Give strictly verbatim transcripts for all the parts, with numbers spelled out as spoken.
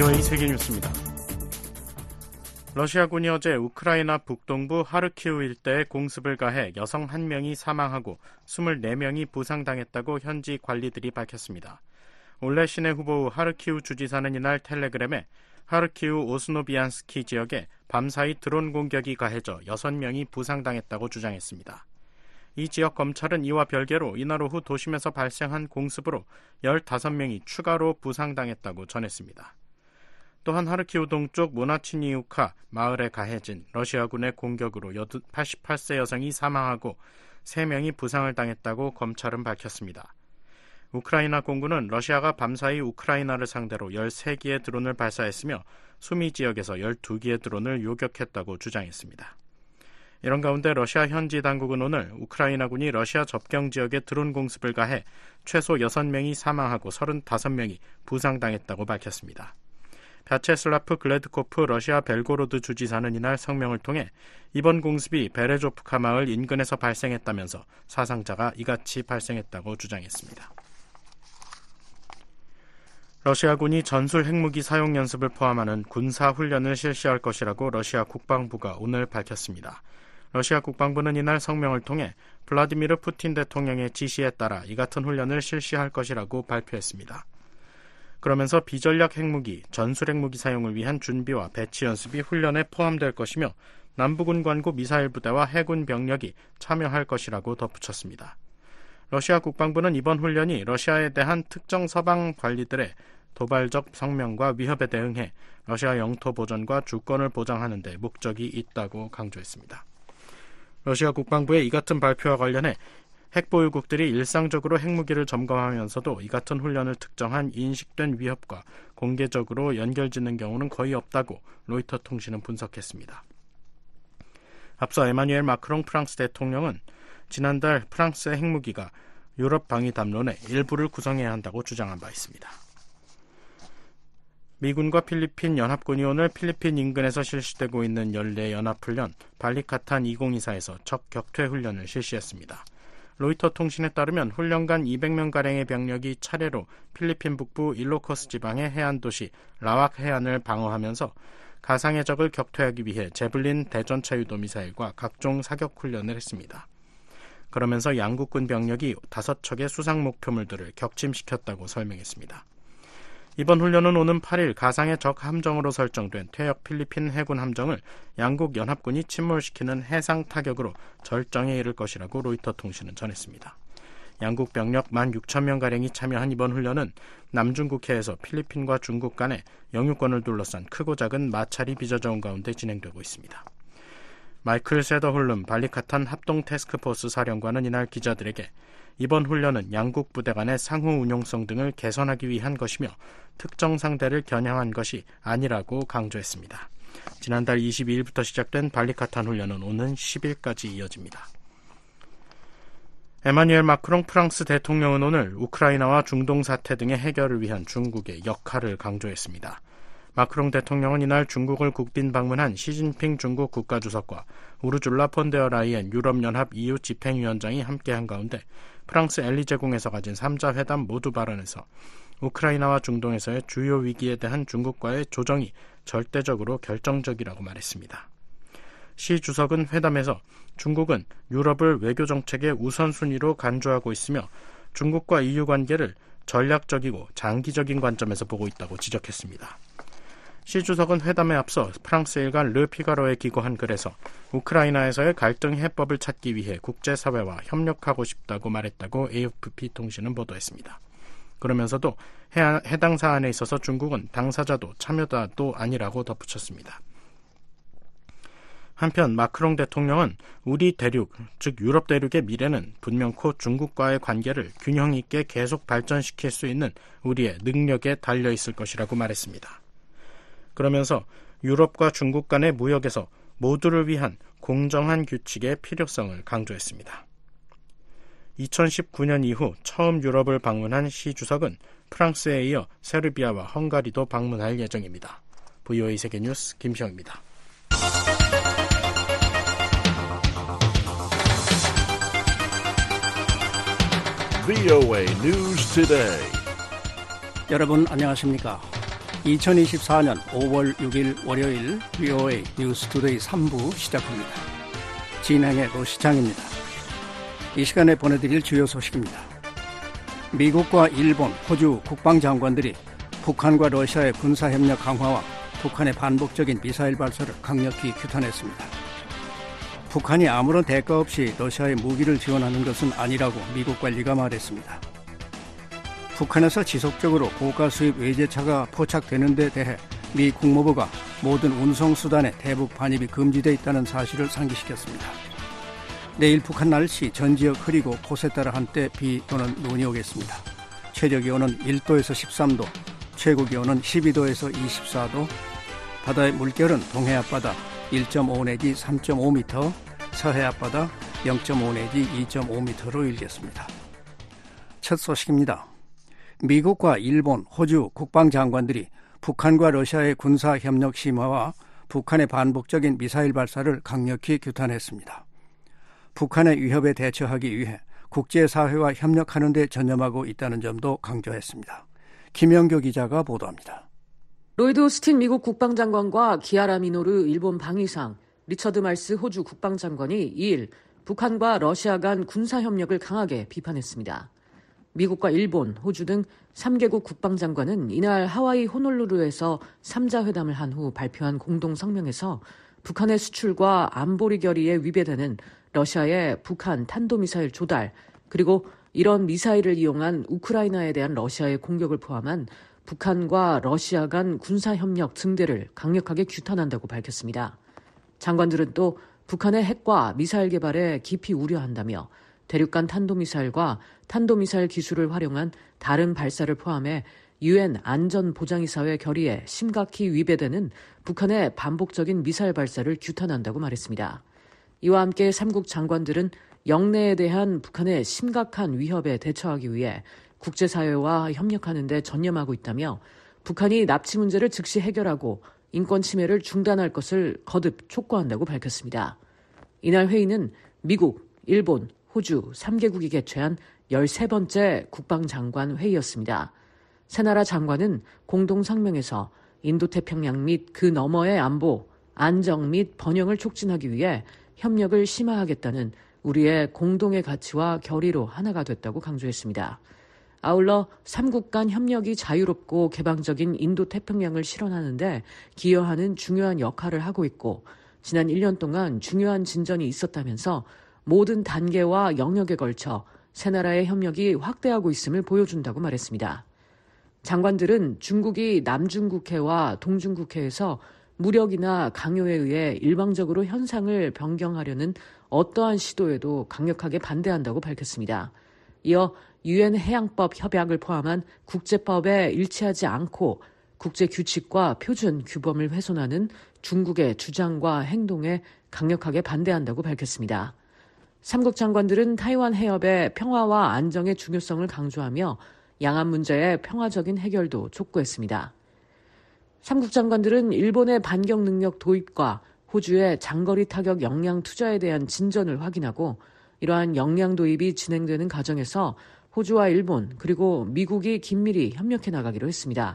브이오에이 세계뉴스입니다. 러시아군이 어제 우크라이나 북동부 하르키우 일대에 공습을 가해 여성 한 명이 사망하고 이십사 명이 부상당했다고 현지 관리들이 밝혔습니다. 올레시네 후보 하르키우 주지사는 이날 텔레그램에 하르키우 오스노비안스키 지역에 밤사이 드론 공격이 가해져 여섯 명이 부상당했다고 주장했습니다. 이 지역 검찰은 이와 별개로 이날 오후 도심에서 발생한 공습으로 열다섯 명이 추가로 부상당했다고 전했습니다. 또한 하르키우 동쪽 모나치니우카 마을에 가해진 러시아군의 공격으로 팔십팔 세 여성이 사망하고 세 명이 부상을 당했다고 검찰은 밝혔습니다. 우크라이나 공군은 러시아가 밤사이 우크라이나를 상대로 열세 기의 드론을 발사했으며 수미 지역에서 열두 기의 드론을 요격했다고 주장했습니다. 이런 가운데 러시아 현지 당국은 오늘 우크라이나군이 러시아 접경 지역에 드론 공습을 가해 최소 여섯 명이 사망하고 서른다섯 명이 부상당했다고 밝혔습니다. 벼체슬라프 글레드코프 러시아 벨고로드 주지사는 이날 성명을 통해 이번 공습이 베레조프카 마을 인근에서 발생했다면서 사상자가 이같이 발생했다고 주장했습니다. 러시아군이 전술 핵무기 사용 연습을 포함하는 군사훈련을 실시할 것이라고 러시아 국방부가 오늘 밝혔습니다. 러시아 국방부는 이날 성명을 통해 블라디미르 푸틴 대통령의 지시에 따라 이 같은 훈련을 실시할 것이라고 발표했습니다. 그러면서 비전략 핵무기, 전술 핵무기 사용을 위한 준비와 배치 연습이 훈련에 포함될 것이며 남부군 관구 미사일 부대와 해군 병력이 참여할 것이라고 덧붙였습니다. 러시아 국방부는 이번 훈련이 러시아에 대한 특정 서방 관리들의 도발적 성명과 위협에 대응해 러시아 영토 보전과 주권을 보장하는 데 목적이 있다고 강조했습니다. 러시아 국방부의 이 같은 발표와 관련해 핵보유국들이 일상적으로 핵무기를 점검하면서도 이 같은 훈련을 특정한 인식된 위협과 공개적으로 연결짓는 경우는 거의 없다고 로이터 통신은 분석했습니다. 앞서 에마뉘엘 마크롱 프랑스 대통령은 지난달 프랑스의 핵무기가 유럽 방위 담론의 일부를 구성해야 한다고 주장한 바 있습니다. 미군과 필리핀 연합군이 오늘 필리핀 인근에서 실시되고 있는 연례 연합훈련 발리카탄 이천이십사에서 적 격퇴 훈련을 실시했습니다. 로이터 통신에 따르면 훈련간 이백 명가량의 병력이 차례로 필리핀 북부 일로코스 지방의 해안도시 라왁 해안을 방어하면서 가상의 적을 격퇴하기 위해 제블린 대전차 유도 미사일과 각종 사격 훈련을 했습니다. 그러면서 양국군 병력이 다섯 척의 수상 목표물들을 격침시켰다고 설명했습니다. 이번 훈련은 오는 팔 일 가상의 적 함정으로 설정된 퇴역 필리핀 해군 함정을 양국 연합군이 침몰시키는 해상 타격으로 절정에 이를 것이라고 로이터 통신은 전했습니다. 양국 병력 만 육천 명가량이 참여한 이번 훈련은 남중국해에서 필리핀과 중국 간의 영유권을 둘러싼 크고 작은 마찰이 빚어져온 가운데 진행되고 있습니다. 마이클 세더홀름 발리카탄 합동 태스크포스 사령관은 이날 기자들에게 이번 훈련은 양국 부대 간의 상호 운용성 등을 개선하기 위한 것이며 특정 상대를 겨냥한 것이 아니라고 강조했습니다. 지난달 이십이 일부터 시작된 발리카탄 훈련은 오는 십 일까지 이어집니다. 에마뉘엘 마크롱 프랑스 대통령은 오늘 우크라이나와 중동 사태 등의 해결을 위한 중국의 역할을 강조했습니다. 마크롱 대통령은 이날 중국을 국빈 방문한 시진핑 중국 국가주석과 우르줄라 폰데어 라이엔 유럽연합 이유 집행위원장이 함께한 가운데 프랑스 엘리제궁에서 가진 삼 자 회담 모두 발언에서 우크라이나와 중동에서의 주요 위기에 대한 중국과의 조정이 절대적으로 결정적이라고 말했습니다. 시 주석은 회담에서 중국은 유럽을 외교정책의 우선순위로 간주하고 있으며 중국과 이유 관계를 전략적이고 장기적인 관점에서 보고 있다고 지적했습니다. 시 주석은 회담에 앞서 프랑스 일간 르피가로에 기고한 글에서 우크라이나에서의 갈등 해법을 찾기 위해 국제사회와 협력하고 싶다고 말했다고 에이에프피 통신은 보도했습니다. 그러면서도 해당 사안에 있어서 중국은 당사자도 참여자도 아니라고 덧붙였습니다. 한편 마크롱 대통령은 우리 대륙, 즉 유럽 대륙의 미래는 분명코 중국과의 관계를 균형 있게 계속 발전시킬 수 있는 우리의 능력에 달려있을 것이라고 말했습니다. 그러면서 유럽과 중국 간의 무역에서 모두를 위한 공정한 규칙의 필요성을 강조했습니다. 이천십구 년 이후 처음 유럽을 방문한 시 주석은 프랑스에 이어 세르비아와 헝가리도 방문할 예정입니다. 브이오에이 세계뉴스 김시영입니다. 브이오에이 News Today. 여러분 안녕하십니까? 이천이십사년 오월 육일 월요일 브이오에이 뉴스투데이 삼 부 시작합니다. 진행의 노시창입니다. 이 시간에 보내드릴 주요 소식입니다. 미국과 일본, 호주 국방장관들이 북한과 러시아의 군사협력 강화와 북한의 반복적인 미사일 발사를 강력히 규탄했습니다. 북한이 아무런 대가 없이 러시아에 무기를 지원하는 것은 아니라고 미국 관리가 말했습니다. 북한에서 지속적으로 고가 수입 외제차가 포착되는 데 대해 미 국무부가 모든 운송수단의 대북 반입이 금지되어 있다는 사실을 상기시켰습니다. 내일 북한 날씨 전 지역 흐리고 폭우에 따라 한때 비 또는 눈이 오겠습니다. 최저기온은 일 도에서 십삼 도, 최고기온은 십이 도에서 이십사 도, 바다의 물결은 동해 앞바다 일 점 오 내지 삼 점 오 미터, 서해 앞바다 영 점 오 내지 이 점 오 미터로 일겠습니다. 첫 소식입니다. 미국과 일본, 호주 국방장관들이 북한과 러시아의 군사협력 심화와 북한의 반복적인 미사일 발사를 강력히 규탄했습니다. 북한의 위협에 대처하기 위해 국제사회와 협력하는 데 전념하고 있다는 점도 강조했습니다. 김영교 기자가 보도합니다. 로이드 오스틴 미국 국방장관과 기아라 미노르 일본 방위상, 리처드 말스 호주 국방장관이 이일 북한과 러시아 간 군사협력을 강하게 비판했습니다. 미국과 일본, 호주 등 삼 개국 국방장관은 이날 하와이 호놀루루에서 삼자 회담을 한 후 발표한 공동 성명에서 북한의 수출과 안보리 결의에 위배되는 러시아의 북한 탄도미사일 조달, 그리고 이런 미사일을 이용한 우크라이나에 대한 러시아의 공격을 포함한 북한과 러시아 간 군사협력 증대를 강력하게 규탄한다고 밝혔습니다. 장관들은 또 북한의 핵과 미사일 개발에 깊이 우려한다며 대륙간 탄도미사일과 탄도미사일 기술을 활용한 다른 발사를 포함해 유엔 안전보장이사회 결의에 심각히 위배되는 북한의 반복적인 미사일 발사를 규탄한다고 말했습니다. 이와 함께 삼국 장관들은 영내에 대한 북한의 심각한 위협에 대처하기 위해 국제사회와 협력하는 데 전념하고 있다며 북한이 납치 문제를 즉시 해결하고 인권 침해를 중단할 것을 거듭 촉구한다고 밝혔습니다. 이날 회의는 미국, 일본, 호주 삼 개국이 개최한 열세 번째 국방장관 회의였습니다. 세 나라 장관은 공동 성명에서 인도태평양 및 그 너머의 안보, 안정 및 번영을 촉진하기 위해 협력을 심화하겠다는 우리의 공동의 가치와 결의로 하나가 됐다고 강조했습니다. 아울러 삼국 간 협력이 자유롭고 개방적인 인도태평양을 실현하는 데 기여하는 중요한 역할을 하고 있고 지난 일 년 동안 중요한 진전이 있었다면서 모든 단계와 영역에 걸쳐 세 나라의 협력이 확대하고 있음을 보여준다고 말했습니다. 장관들은 중국이 남중국해와 동중국해에서 무력이나 강요에 의해 일방적으로 현상을 변경하려는 어떠한 시도에도 강력하게 반대한다고 밝혔습니다. 이어 유엔 해양법 협약을 포함한 국제법에 일치하지 않고 국제규칙과 표준 규범을 훼손하는 중국의 주장과 행동에 강력하게 반대한다고 밝혔습니다. 삼국 장관들은 타이완 해협의 평화와 안정의 중요성을 강조하며 양안 문제의 평화적인 해결도 촉구했습니다. 삼국 장관들은 일본의 반격 능력 도입과 호주의 장거리 타격 역량 투자에 대한 진전을 확인하고 이러한 역량 도입이 진행되는 과정에서 호주와 일본 그리고 미국이 긴밀히 협력해 나가기로 했습니다.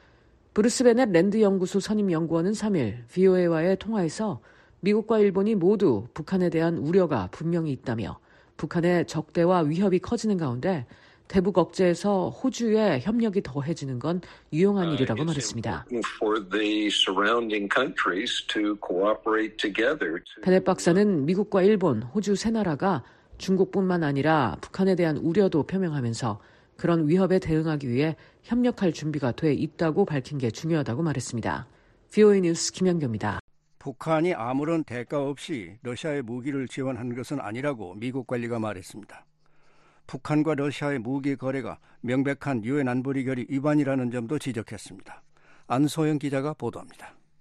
브루스 베넷 랜드 연구소 선임 연구원은 삼일 브이오에이와의 통화에서 미국과 일본이 모두 북한에 대한 우려가 분명히 있다며 북한의 적대와 위협이 커지는 가운데 대북 억제에서 호주의 협력이 더해지는 건 유용한 일이라고 말했습니다. 베넷 박사는 미국과 일본, 호주 세 나라가 중국뿐만 아니라 북한에 대한 우려도 표명하면서 그런 위협에 대응하기 위해 협력할 준비가 돼 있다고 밝힌 게 중요하다고 말했습니다. 브이오에이 뉴스 김영교입니다. 북한이 아무런 대가 없이 러시아의 무기를 지원한 것은 아니라고 미국 관리가 말했습니다. 북한과 러시아의 무기 거래가 명백한 유엔 안보리 결의 위반이라는 점도 지적했습니다. 안소영 기자가 보도합니다.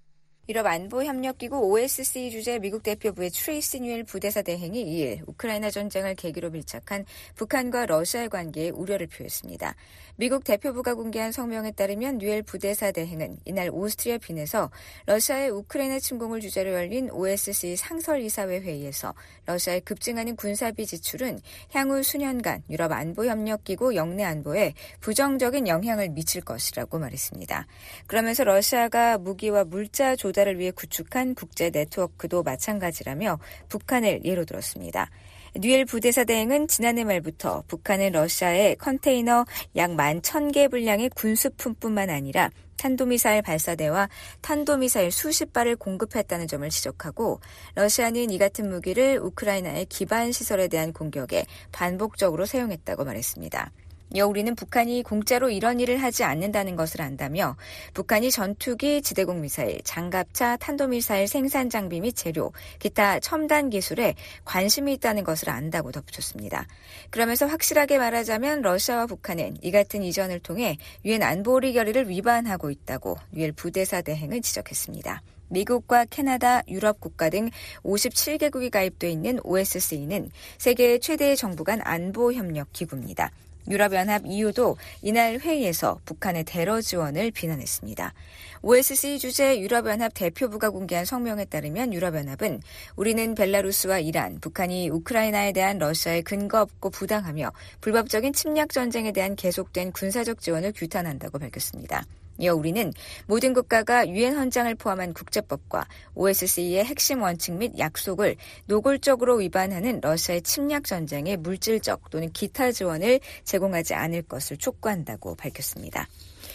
유럽안보협력기구 오에스씨 주재 미국 대표부의 트레이시 뉴엘 부대사 대행이 이일 우크라이나 전쟁을 계기로 밀착한 북한과 러시아의 관계에 우려를 표했습니다. 미국 대표부가 공개한 성명에 따르면 뉴엘 부대사 대행은 이날 오스트리아 빈에서 러시아의 우크라이나 침공을 주제로 열린 오에스씨 상설이사회 회의에서 러시아의 급증하는 군사비 지출은 향후 수년간 유럽안보협력기구 영내 안보에 부정적인 영향을 미칠 것이라고 말했습니다. 그러면서 러시아가 무기와 물자 조달을 위해 구축한 국제 네트워크도 마찬가지라며 북한을 예로 들었습니다. 뉴엘 부대사 대행은 지난해 말부터 북한은 러시아에 컨테이너 약 만 천 개 분량의 군수품뿐만 아니라 탄도미사일 발사대와 탄도미사일 수십 발을 공급했다는 점을 지적하고 러시아는 이 같은 무기를 우크라이나의 기반 시설에 대한 공격에 반복적으로 사용했다고 말했습니다. 이어 우리는 북한이 공짜로 이런 일을 하지 않는다는 것을 안다며 북한이 전투기, 지대공 미사일, 장갑차, 탄도미사일 생산 장비 및 재료, 기타 첨단 기술에 관심이 있다는 것을 안다고 덧붙였습니다. 그러면서 확실하게 말하자면 러시아와 북한은 이 같은 이전을 통해 유엔 안보리 결의를 위반하고 있다고 뉴엘 부대사 대행은 지적했습니다. 미국과 캐나다, 유럽 국가 등 오십칠 개국이 가입돼 있는 오에스씨는 세계 최대의 정부 간 안보협력 기구입니다. 유럽연합 이유도 이날 회의에서 북한의 테러 지원을 비난했습니다. 오에스씨 주재 유럽연합 대표부가 공개한 성명에 따르면 유럽연합은 우리는 벨라루스와 이란, 북한이 우크라이나에 대한 러시아의 근거 없고 부당하며 불법적인 침략 전쟁에 대한 계속된 군사적 지원을 규탄한다고 밝혔습니다. 이어 우리는 모든 국가가 유엔 헌장을 포함한 국제법과 오에스씨의 핵심 원칙 및 약속을 노골적으로 위반하는 러시아의 침략 전쟁에 물질적 또는 기타 지원을 제공하지 않을 것을 촉구한다고 밝혔습니다.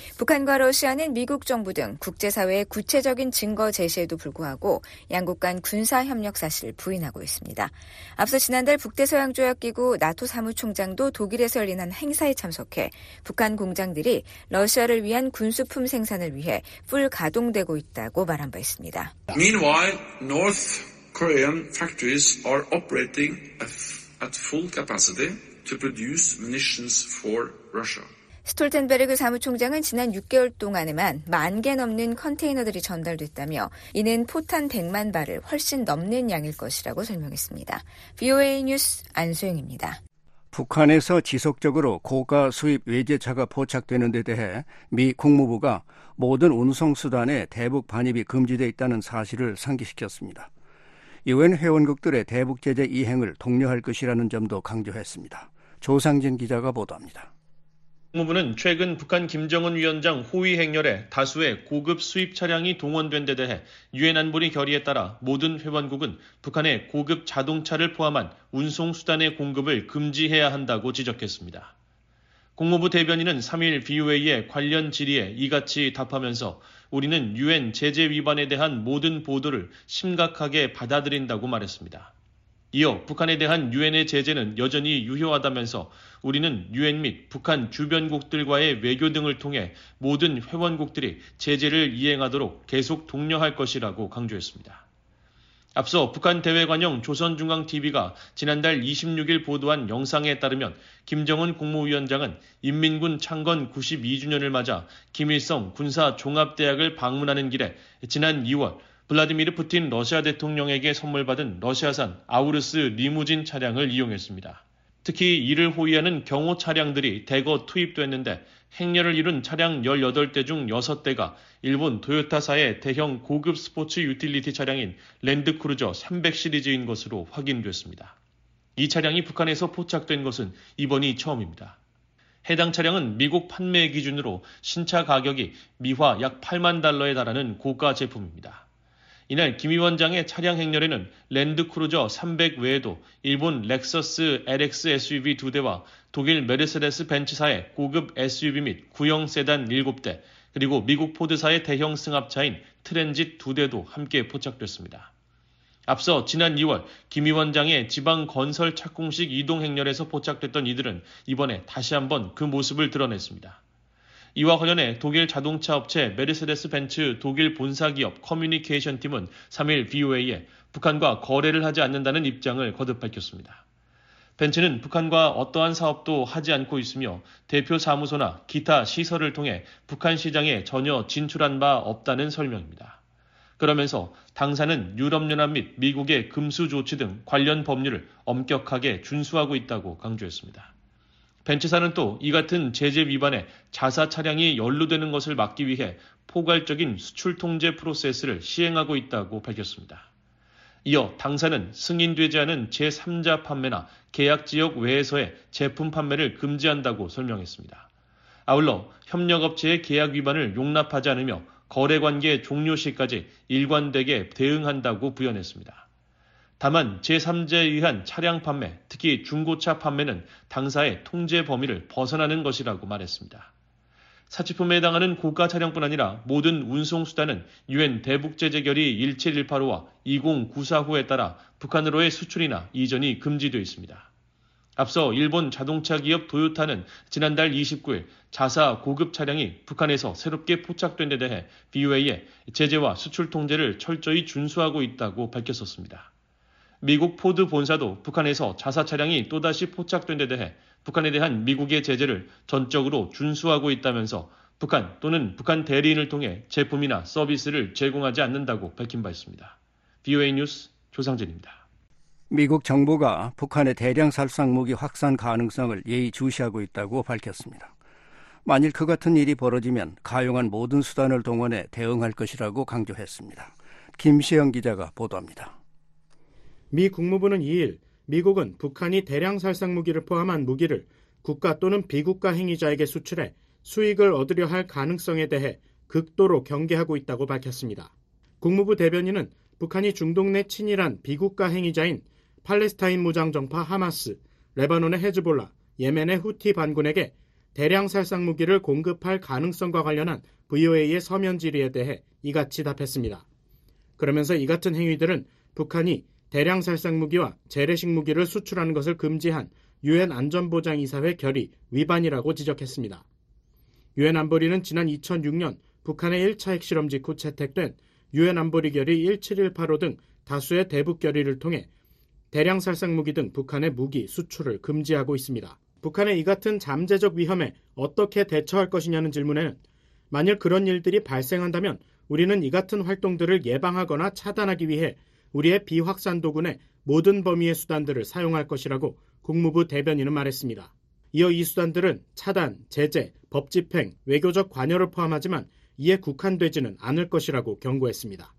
북한과 러시아는 미국 정부 등 국제사회의 구체적인 증거 제시에도 불구하고 양국 간 군사협력 사실을 부인하고 있습니다. 앞서 지난달 북대서양조약기구 나토 사무총장도 독일에서 열린 한 행사에 참석해 북한 공장들이 러시아를 위한 군수품 생산을 위해 풀 가동되고 있다고 말한 바 있습니다. Meanwhile, North Korean factories are operating at full capacity to produce munitions for Russia. 스톨텐베르그 사무총장은 지난 육 개월 동안에만 만 개 넘는 컨테이너들이 전달됐다며 이는 포탄 백만 발을 훨씬 넘는 양일 것이라고 설명했습니다. 브이오에이 뉴스 안소영입니다. 북한에서 지속적으로 고가 수입 외제차가 포착되는 데 대해 미 국무부가 모든 운송수단에 대북 반입이 금지되어 있다는 사실을 상기시켰습니다. 유엔 회원국들의 대북 제재 이행을 독려할 것이라는 점도 강조했습니다. 조상진 기자가 보도합니다. 국무부는 최근 북한 김정은 위원장 호위 행렬에 다수의 고급 수입 차량이 동원된 데 대해 유엔 안보리 결의에 따라 모든 회원국은 북한의 고급 자동차를 포함한 운송수단의 공급을 금지해야 한다고 지적했습니다. 국무부 대변인은 삼일 브이오에이의 관련 질의에 이같이 답하면서 우리는 유엔 제재 위반에 대한 모든 보도를 심각하게 받아들인다고 말했습니다. 이어 북한에 대한 유엔의 제재는 여전히 유효하다면서 우리는 유엔 및 북한 주변국들과의 외교 등을 통해 모든 회원국들이 제재를 이행하도록 계속 독려할 것이라고 강조했습니다. 앞서 북한 대외관영 조선중앙티비가 지난달 이십육일 보도한 영상에 따르면 김정은 국무위원장은 인민군 창건 구십이 주년을 맞아 김일성 군사종합대학을 방문하는 길에 지난 이월 블라디미르 푸틴 러시아 대통령에게 선물받은 러시아산 아우르스 리무진 차량을 이용했습니다. 특히 이를 호위하는 경호 차량들이 대거 투입됐는데 행렬을 이룬 차량 열여덟 대 중 여섯 대가 일본 토요타사의 대형 고급 스포츠 유틸리티 차량인 랜드크루저 삼백 시리즈인 것으로 확인됐습니다. 이 차량이 북한에서 포착된 것은 이번이 처음입니다. 해당 차량은 미국 판매 기준으로 신차 가격이 미화 약 팔만 달러에 달하는 고가 제품입니다. 이날 김 위원장의 차량 행렬에는 랜드크루저 삼백 외에도 일본 렉서스 엘엑스 에스유브이 두 대와 독일 메르세데스 벤츠사의 고급 에스유브이 및 구형 세단 일곱 대, 그리고 미국 포드사의 대형 승합차인 트랜짓 두 대도 함께 포착됐습니다. 앞서 지난 이월 김 위원장의 지방 건설 착공식 이동 행렬에서 포착됐던 이들은 이번에 다시 한번 그 모습을 드러냈습니다. 이와 관련해 독일 자동차 업체 메르세데스 벤츠 독일 본사기업 커뮤니케이션 팀은 삼일 브이오에이에 북한과 거래를 하지 않는다는 입장을 거듭 밝혔습니다. 벤츠는 북한과 어떠한 사업도 하지 않고 있으며 대표 사무소나 기타 시설을 통해 북한 시장에 전혀 진출한 바 없다는 설명입니다. 그러면서 당사는 유럽연합 및 미국의 금수 조치 등 관련 법률을 엄격하게 준수하고 있다고 강조했습니다. 벤츠사는 또 이 같은 제재 위반에 자사 차량이 연루되는 것을 막기 위해 포괄적인 수출 통제 프로세스를 시행하고 있다고 밝혔습니다. 이어 당사는 승인되지 않은 제삼자 판매나 계약 지역 외에서의 제품 판매를 금지한다고 설명했습니다. 아울러 협력업체의 계약 위반을 용납하지 않으며 거래관계 종료 시까지 일관되게 대응한다고 부연했습니다. 다만 제삼자에 의한 차량 판매, 특히 중고차 판매는 당사의 통제 범위를 벗어나는 것이라고 말했습니다. 사치품에 해당하는 고가 차량뿐 아니라 모든 운송수단은 유엔 대북제재결의 일칠일팔호와 이공구사호에 따라 북한으로의 수출이나 이전이 금지되어 있습니다. 앞서 일본 자동차 기업 도요타는 지난달 이십구일 자사 고급 차량이 북한에서 새롭게 포착된 데 대해 브이오에이에 제재와 수출 통제를 철저히 준수하고 있다고 밝혔었습니다. 미국 포드 본사도 북한에서 자사 차량이 또다시 포착된 데 대해 북한에 대한 미국의 제재를 전적으로 준수하고 있다면서 북한 또는 북한 대리인을 통해 제품이나 서비스를 제공하지 않는다고 밝힌 바 있습니다. 브이오에이 뉴스 조상진입니다. 미국 정부가 북한의 대량 살상 무기 확산 가능성을 예의주시하고 있다고 밝혔습니다. 만일 그 같은 일이 벌어지면 가용한 모든 수단을 동원해 대응할 것이라고 강조했습니다. 김시영 기자가 보도합니다. 미 국무부는 이일 미국은 북한이 대량 살상 무기를 포함한 무기를 국가 또는 비국가 행위자에게 수출해 수익을 얻으려 할 가능성에 대해 극도로 경계하고 있다고 밝혔습니다. 국무부 대변인은 북한이 중동 내 친일한 비국가 행위자인 팔레스타인 무장정파 하마스, 레바논의 헤즈볼라, 예멘의 후티 반군에게 대량 살상 무기를 공급할 가능성과 관련한 브이오에이의 서면 질의에 대해 이같이 답했습니다. 그러면서 이 같은 행위들은 북한이 대량 살상 무기와 재래식 무기를 수출하는 것을 금지한 유엔 안전보장이사회 결의 위반이라고 지적했습니다. 유엔 안보리는 지난 이천육년 북한의 일 차 핵실험 직후 채택된 유엔 안보리 결의 일칠일팔호 등 다수의 대북 결의를 통해 대량 살상 무기 등 북한의 무기 수출을 금지하고 있습니다. 북한의 이 같은 잠재적 위험에 어떻게 대처할 것이냐는 질문에는 만일 그런 일들이 발생한다면 우리는 이 같은 활동들을 예방하거나 차단하기 위해 우리의 비확산 도군의 모든 범위의 수단들을 사용할 것이라고 국무부 대변인은 말했습니다. 이어 이 수단들은 차단, 제재, 법 집행, 외교적 관여를 포함하지만 이에 국한되지는 않을 것이라고 경고했습니다.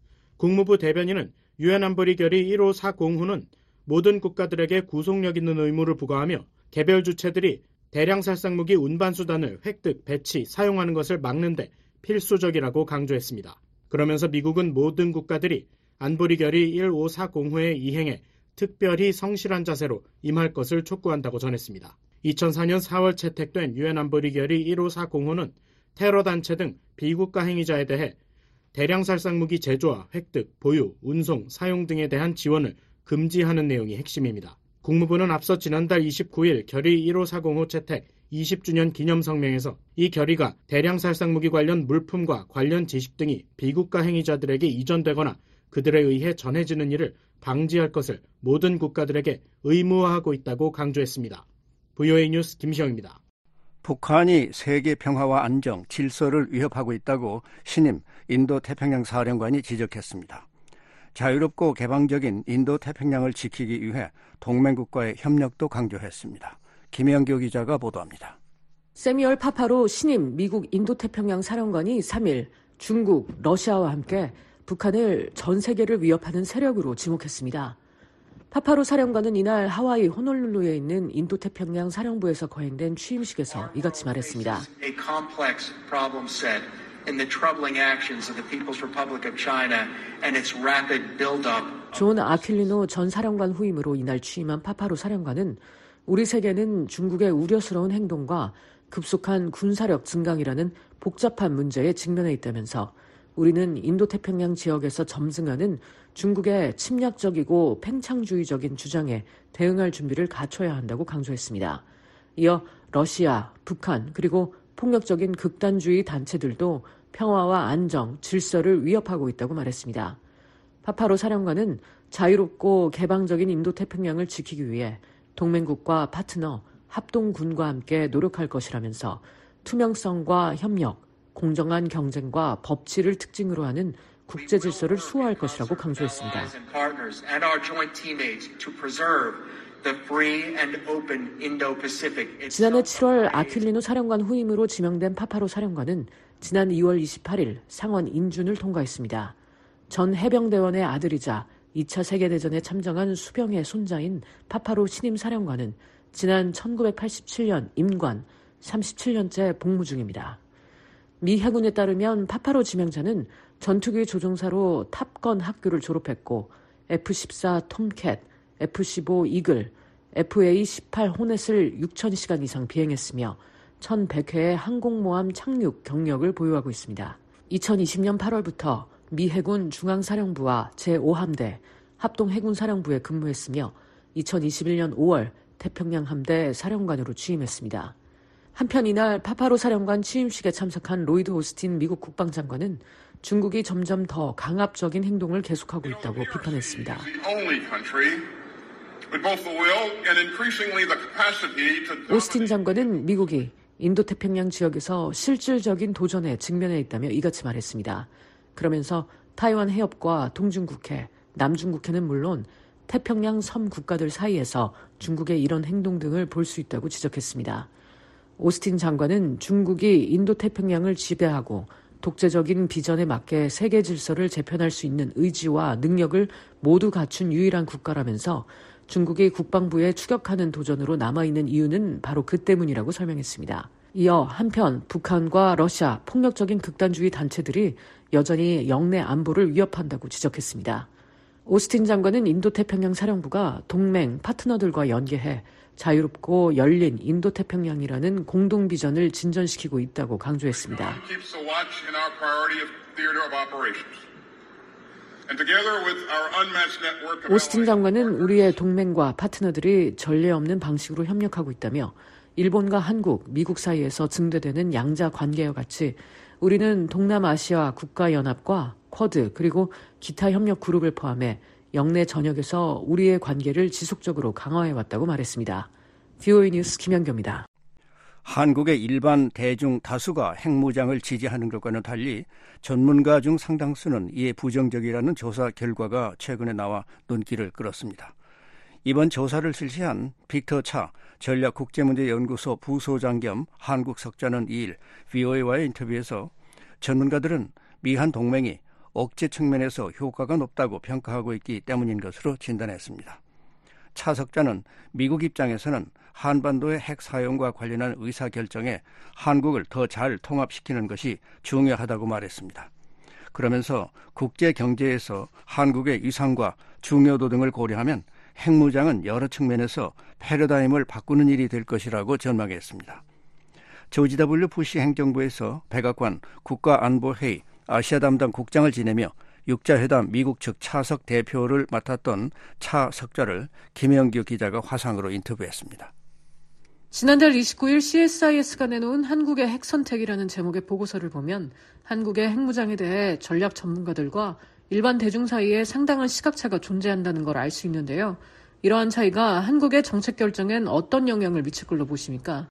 국무부 대변인은 유엔 안보리 결의 일오사공호는 모든 국가들에게 구속력 있는 의무를 부과하며 개별 주체들이 대량 살상무기 운반 수단을 획득, 배치, 사용하는 것을 막는 데 필수적이라고 강조했습니다. 그러면서 미국은 모든 국가들이 안보리 결의 일오사공호의 이행에 특별히 성실한 자세로 임할 것을 촉구한다고 전했습니다. 이천사년 사월 채택된 유엔 안보리 결의 일오사공호는 테러 단체 등 비국가 행위자에 대해 대량 살상무기 제조와 획득, 보유, 운송, 사용 등에 대한 지원을 금지하는 내용이 핵심입니다. 국무부는 앞서 지난달 이십구일 결의 일오사공호 채택 이십 주년 기념 성명에서 이 결의가 대량 살상무기 관련 물품과 관련 지식 등이 비국가 행위자들에게 이전되거나 그들에 의해 전해지는 일을 방지할 것을 모든 국가들에게 의무화하고 있다고 강조했습니다. 브이오에이 뉴스 김시영입니다. 북한이 세계 평화와 안정, 질서를 위협하고 있다고 신임 인도태평양 사령관이 지적했습니다. 자유롭고 개방적인 인도태평양을 지키기 위해 동맹국과의 협력도 강조했습니다. 김영교 기자가 보도합니다. 세미얼 파파로 신임 미국 인도태평양 사령관이 삼일 중국, 러시아와 함께 북한을 전 세계를 위협하는 세력으로 지목했습니다. 파파로 사령관은 이날 하와이 호놀룰루에 있는 인도태평양 사령부에서 거행된 취임식에서 이같이 말했습니다. 존 아퀼리노 전 사령관 후임으로 이날 취임한 파파로 사령관은 우리 세계는 중국의 우려스러운 행동과 급속한 군사력 증강이라는 복잡한 문제에 직면해 있다면서 우리는 인도태평양 지역에서 점증하는 중국의 침략적이고 팽창주의적인 주장에 대응할 준비를 갖춰야 한다고 강조했습니다. 이어 러시아, 북한 그리고 폭력적인 극단주의 단체들도 평화와 안정, 질서를 위협하고 있다고 말했습니다. 파파로 사령관은 자유롭고 개방적인 인도태평양을 지키기 위해 동맹국과 파트너, 합동군과 함께 노력할 것이라면서 투명성과 협력, 공정한 경쟁과 법치를 특징으로 하는 국제 질서를 수호할 것이라고 강조했습니다. 지난해 칠월 아퀼리노 사령관 후임으로 지명된 파파로 사령관은 지난 이월 이십팔일 상원 인준을 통과했습니다. 전 해병대원의 아들이자 이 차 세계대전에 참전한 수병의 손자인 파파로 신임 사령관은 지난 천구백팔십칠년 임관 삼십칠년째 복무 중입니다. 미 해군에 따르면 파파로 지명자는 전투기 조종사로 탑건 학교를 졸업했고 에프 십사 톰캣, 에프 십오 이글, 에프에이 십팔 호넷을 육천 시간 이상 비행했으며 천백 회의 항공모함 착륙 경력을 보유하고 있습니다. 이천이십년 팔월부터 미 해군 중앙사령부와 제오 함대 합동해군사령부에 근무했으며 이천이십일년 오월 태평양 함대 사령관으로 취임했습니다. 한편 이날 파파로 사령관 취임식에 참석한 로이드 오스틴 미국 국방장관은 중국이 점점 더 강압적인 행동을 계속하고 있다고 비판했습니다. 오스틴 장관은 미국이 인도태평양 지역에서 실질적인 도전에 직면해 있다며 이같이 말했습니다. 그러면서 타이완 해협과 동중국해, 남중국해는 물론 태평양 섬 국가들 사이에서 중국의 이런 행동 등을 볼 수 있다고 지적했습니다. 오스틴 장관은 중국이 인도태평양을 지배하고 독재적인 비전에 맞게 세계 질서를 재편할 수 있는 의지와 능력을 모두 갖춘 유일한 국가라면서 중국이 국방부에 추격하는 도전으로 남아있는 이유는 바로 그 때문이라고 설명했습니다. 이어 한편 북한과 러시아 폭력적인 극단주의 단체들이 여전히 영내 안보를 위협한다고 지적했습니다. 오스틴 장관은 인도태평양 사령부가 동맹, 파트너들과 연계해 자유롭고 열린 인도태평양이라는 공동 비전을 진전시키고 있다고 강조했습니다. 오스틴 장관은 우리의 동맹과 파트너들이 전례 없는 방식으로 협력하고 있다며 일본과 한국, 미국 사이에서 증대되는 양자 관계와 같이 우리는 동남아시아 국가연합과 쿼드 그리고 기타 협력 그룹을 포함해 영내 전역에서 우리의 관계를 지속적으로 강화해왔다고 말했습니다. 브이오에이 뉴스 김현교입니다. 한국의 일반 대중 다수가 핵무장을 지지하는 것과는 달리 전문가 중 상당수는 이에 부정적이라는 조사 결과가 최근에 나와 눈길을 끌었습니다. 이번 조사를 실시한 빅터 차 전략국제문제연구소 부소장 겸 한국 석자는 이일 브이오에이와의 인터뷰에서 전문가들은 미한 동맹이 억제 측면에서 효과가 높다고 평가하고 있기 때문인 것으로 진단했습니다. 차 석자는 미국 입장에서는 한반도의 핵 사용과 관련한 의사결정에 한국을 더 잘 통합시키는 것이 중요하다고 말했습니다. 그러면서 국제 경제에서 한국의 위상과 중요도 등을 고려하면 핵무장은 여러 측면에서 패러다임을 바꾸는 일이 될 것이라고 전망했습니다. 조지 더블유 부시 행정부에서 백악관 국가안보회의 아시아 담당 국장을 지내며 육자회담 미국 측 차석 대표를 맡았던 차 석자를 김영규 기자가 화상으로 인터뷰했습니다. 지난달 이십구일 씨에스아이에스가 내놓은 한국의 핵선택이라는 제목의 보고서를 보면 한국의 핵무장에 대해 전략 전문가들과 일반 대중 사이에 상당한 시각차가 존재한다는 걸 알 수 있는데요. 이러한 차이가 한국의 정책 결정엔 어떤 영향을 미칠 걸로 보십니까?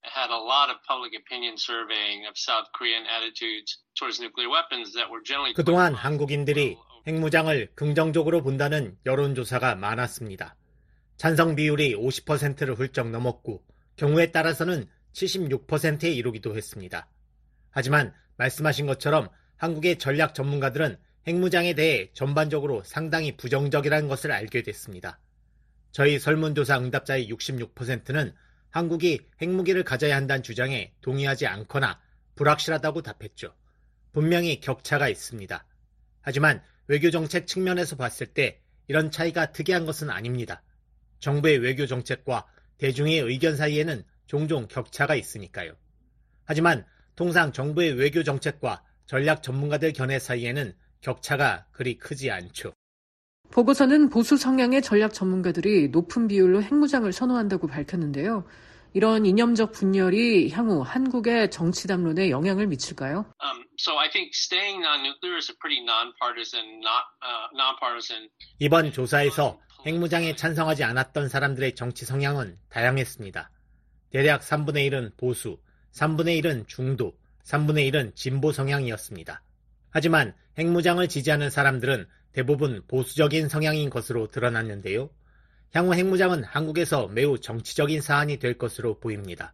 그동안 한국인들이 핵무장을 긍정적으로 본다는 여론조사가 많았습니다. 찬성 비율이 오십 퍼센트를 훌쩍 넘었고 경우에 따라서는 칠십육 퍼센트에 이르기도 했습니다. 하지만 말씀하신 것처럼 한국의 전략 전문가들은 핵무장에 대해 전반적으로 상당히 부정적이라는 것을 알게 됐습니다. 저희 설문조사 응답자의 육십육 퍼센트는 한국이 핵무기를 가져야 한다는 주장에 동의하지 않거나 불확실하다고 답했죠. 분명히 격차가 있습니다. 하지만 외교정책 측면에서 봤을 때 이런 차이가 특이한 것은 아닙니다. 정부의 외교정책과 대중의 의견 사이에는 종종 격차가 있으니까요. 하지만 통상 정부의 외교정책과 전략 전문가들 견해 사이에는 격차가 그리 크지 않죠. 보고서는 보수 성향의 전략 전문가들이 높은 비율로 핵무장을 선호한다고 밝혔는데요. 이런 이념적 분열이 향후 한국의 정치 담론에 영향을 미칠까요? Um, so I think staying non-nuclear is a pretty nonpartisan, not, uh, nonpartisan. 이번 조사에서 핵무장에 찬성하지 않았던 사람들의 정치 성향은 다양했습니다. 대략 삼분의 일은 보수, 삼분의 일은 중도, 삼분의 일은 진보 성향이었습니다. 하지만 핵무장을 지지하는 사람들은 대부분 보수적인 성향인 것으로 드러났는데요. 향후 핵무장은 한국에서 매우 정치적인 사안이 될 것으로 보입니다.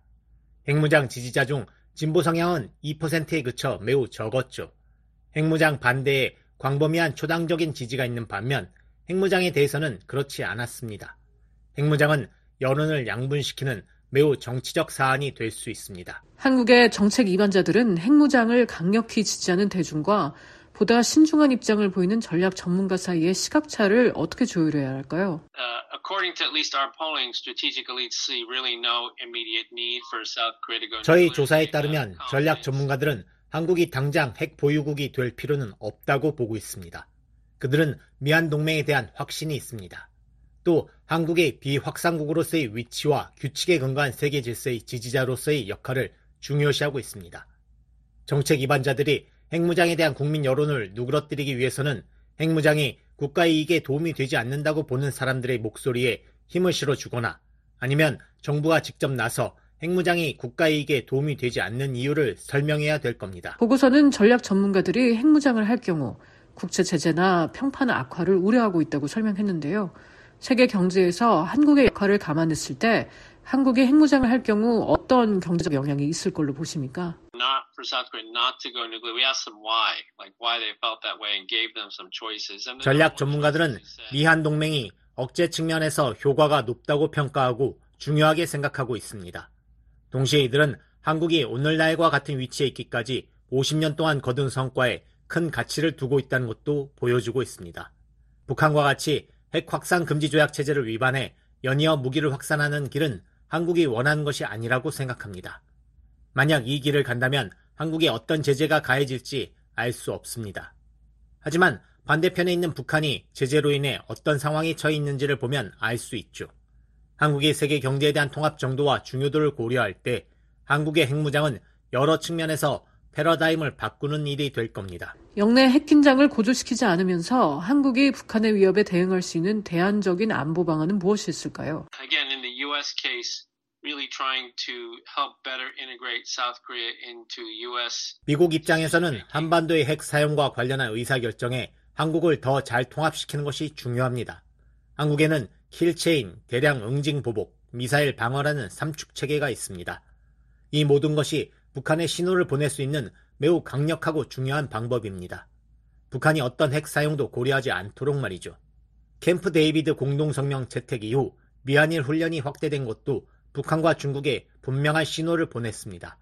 핵무장 지지자 중 진보 성향은 이 퍼센트에 그쳐 매우 적었죠. 핵무장 반대에 광범위한 초당적인 지지가 있는 반면 핵무장에 대해서는 그렇지 않았습니다. 핵무장은 여론을 양분시키는 매우 정치적 사안이 될 수 있습니다. 한국의 정책 이반자들은 핵무장을 강력히 지지하는 대중과 보다 신중한 입장을 보이는 전략 전문가 사이의 시각차를 어떻게 조율해야 할까요? Uh, according to at least our polling, strategic elites see really no immediate need for South Korea to go nuclear. 저희 조사에 따르면 전략 전문가들은 한국이 당장 핵 보유국이 될 필요는 없다고 보고 있습니다. 그들은 미한 동맹에 대한 확신이 있습니다. 또 한국의 비확산국으로서의 위치와 규칙에 근거한 세계 질서의 지지자로서의 역할을 중요시하고 있습니다. 정책 이반자들이 핵무장에 대한 국민 여론을 누그러뜨리기 위해서는 핵무장이 국가 이익에 도움이 되지 않는다고 보는 사람들의 목소리에 힘을 실어주거나 아니면 정부가 직접 나서 핵무장이 국가 이익에 도움이 되지 않는 이유를 설명해야 될 겁니다. 보고서는 전략 전문가들이 핵무장을 할 경우 국제 제재나 평판 악화를 우려하고 있다고 설명했는데요. 세계 경제에서 한국의 역할을 감안했을 때 한국이 핵무장을 할 경우 어떤 경제적 영향이 있을 걸로 보십니까? Not for South Korea not to go nuclear. We asked them why, like why they felt that way, and gave them some choices. 전략 전문가들은 미한 동맹이 억제 측면에서 효과가 높다고 평가하고 중요하게 생각하고 있습니다. 동시에 이들은 한국이 오늘날과 같은 위치에 있기까지 오십 년 동안 거둔 성과에 큰 가치를 두고 있다는 것도 보여주고 있습니다. 북한과 같이 핵 확산 금지 조약 체제를 위반해 연이어 무기를 확산하는 길은 한국이 원하는 것이 아니라고 생각합니다. 만약 이 길을 간다면 한국에 어떤 제재가 가해질지 알 수 없습니다. 하지만 반대편에 있는 북한이 제재로 인해 어떤 상황에 처해 있는지를 보면 알 수 있죠. 한국의 세계 경제에 대한 통합 정도와 중요도를 고려할 때 한국의 핵무장은 여러 측면에서 패러다임을 바꾸는 일이 될 겁니다. 영내 핵 긴장을 고조시키지 않으면서 한국이 북한의 위협에 대응할 수 있는 대안적인 안보 방안은 무엇이 있을까요? Again, in the U S case, really trying to help better integrate South Korea into U S. 미국 입장에서는 한반도의 핵 사용과 관련한 의사결정에 한국을 더 잘 통합시키는 것이 중요합니다. 한국에는 킬체인, 대량 응징 보복, 미사일 방어라는 삼축 체계가 있습니다. 이 모든 것이 북한에 신호를 보낼 수 있는 매우 강력하고 중요한 방법입니다. 북한이 어떤 핵 사용도 고려하지 않도록 말이죠. 캠프 데이비드 공동성명 채택 이후 미한일 훈련이 확대된 것도 북한과 중국에 분명한 신호를 보냈습니다.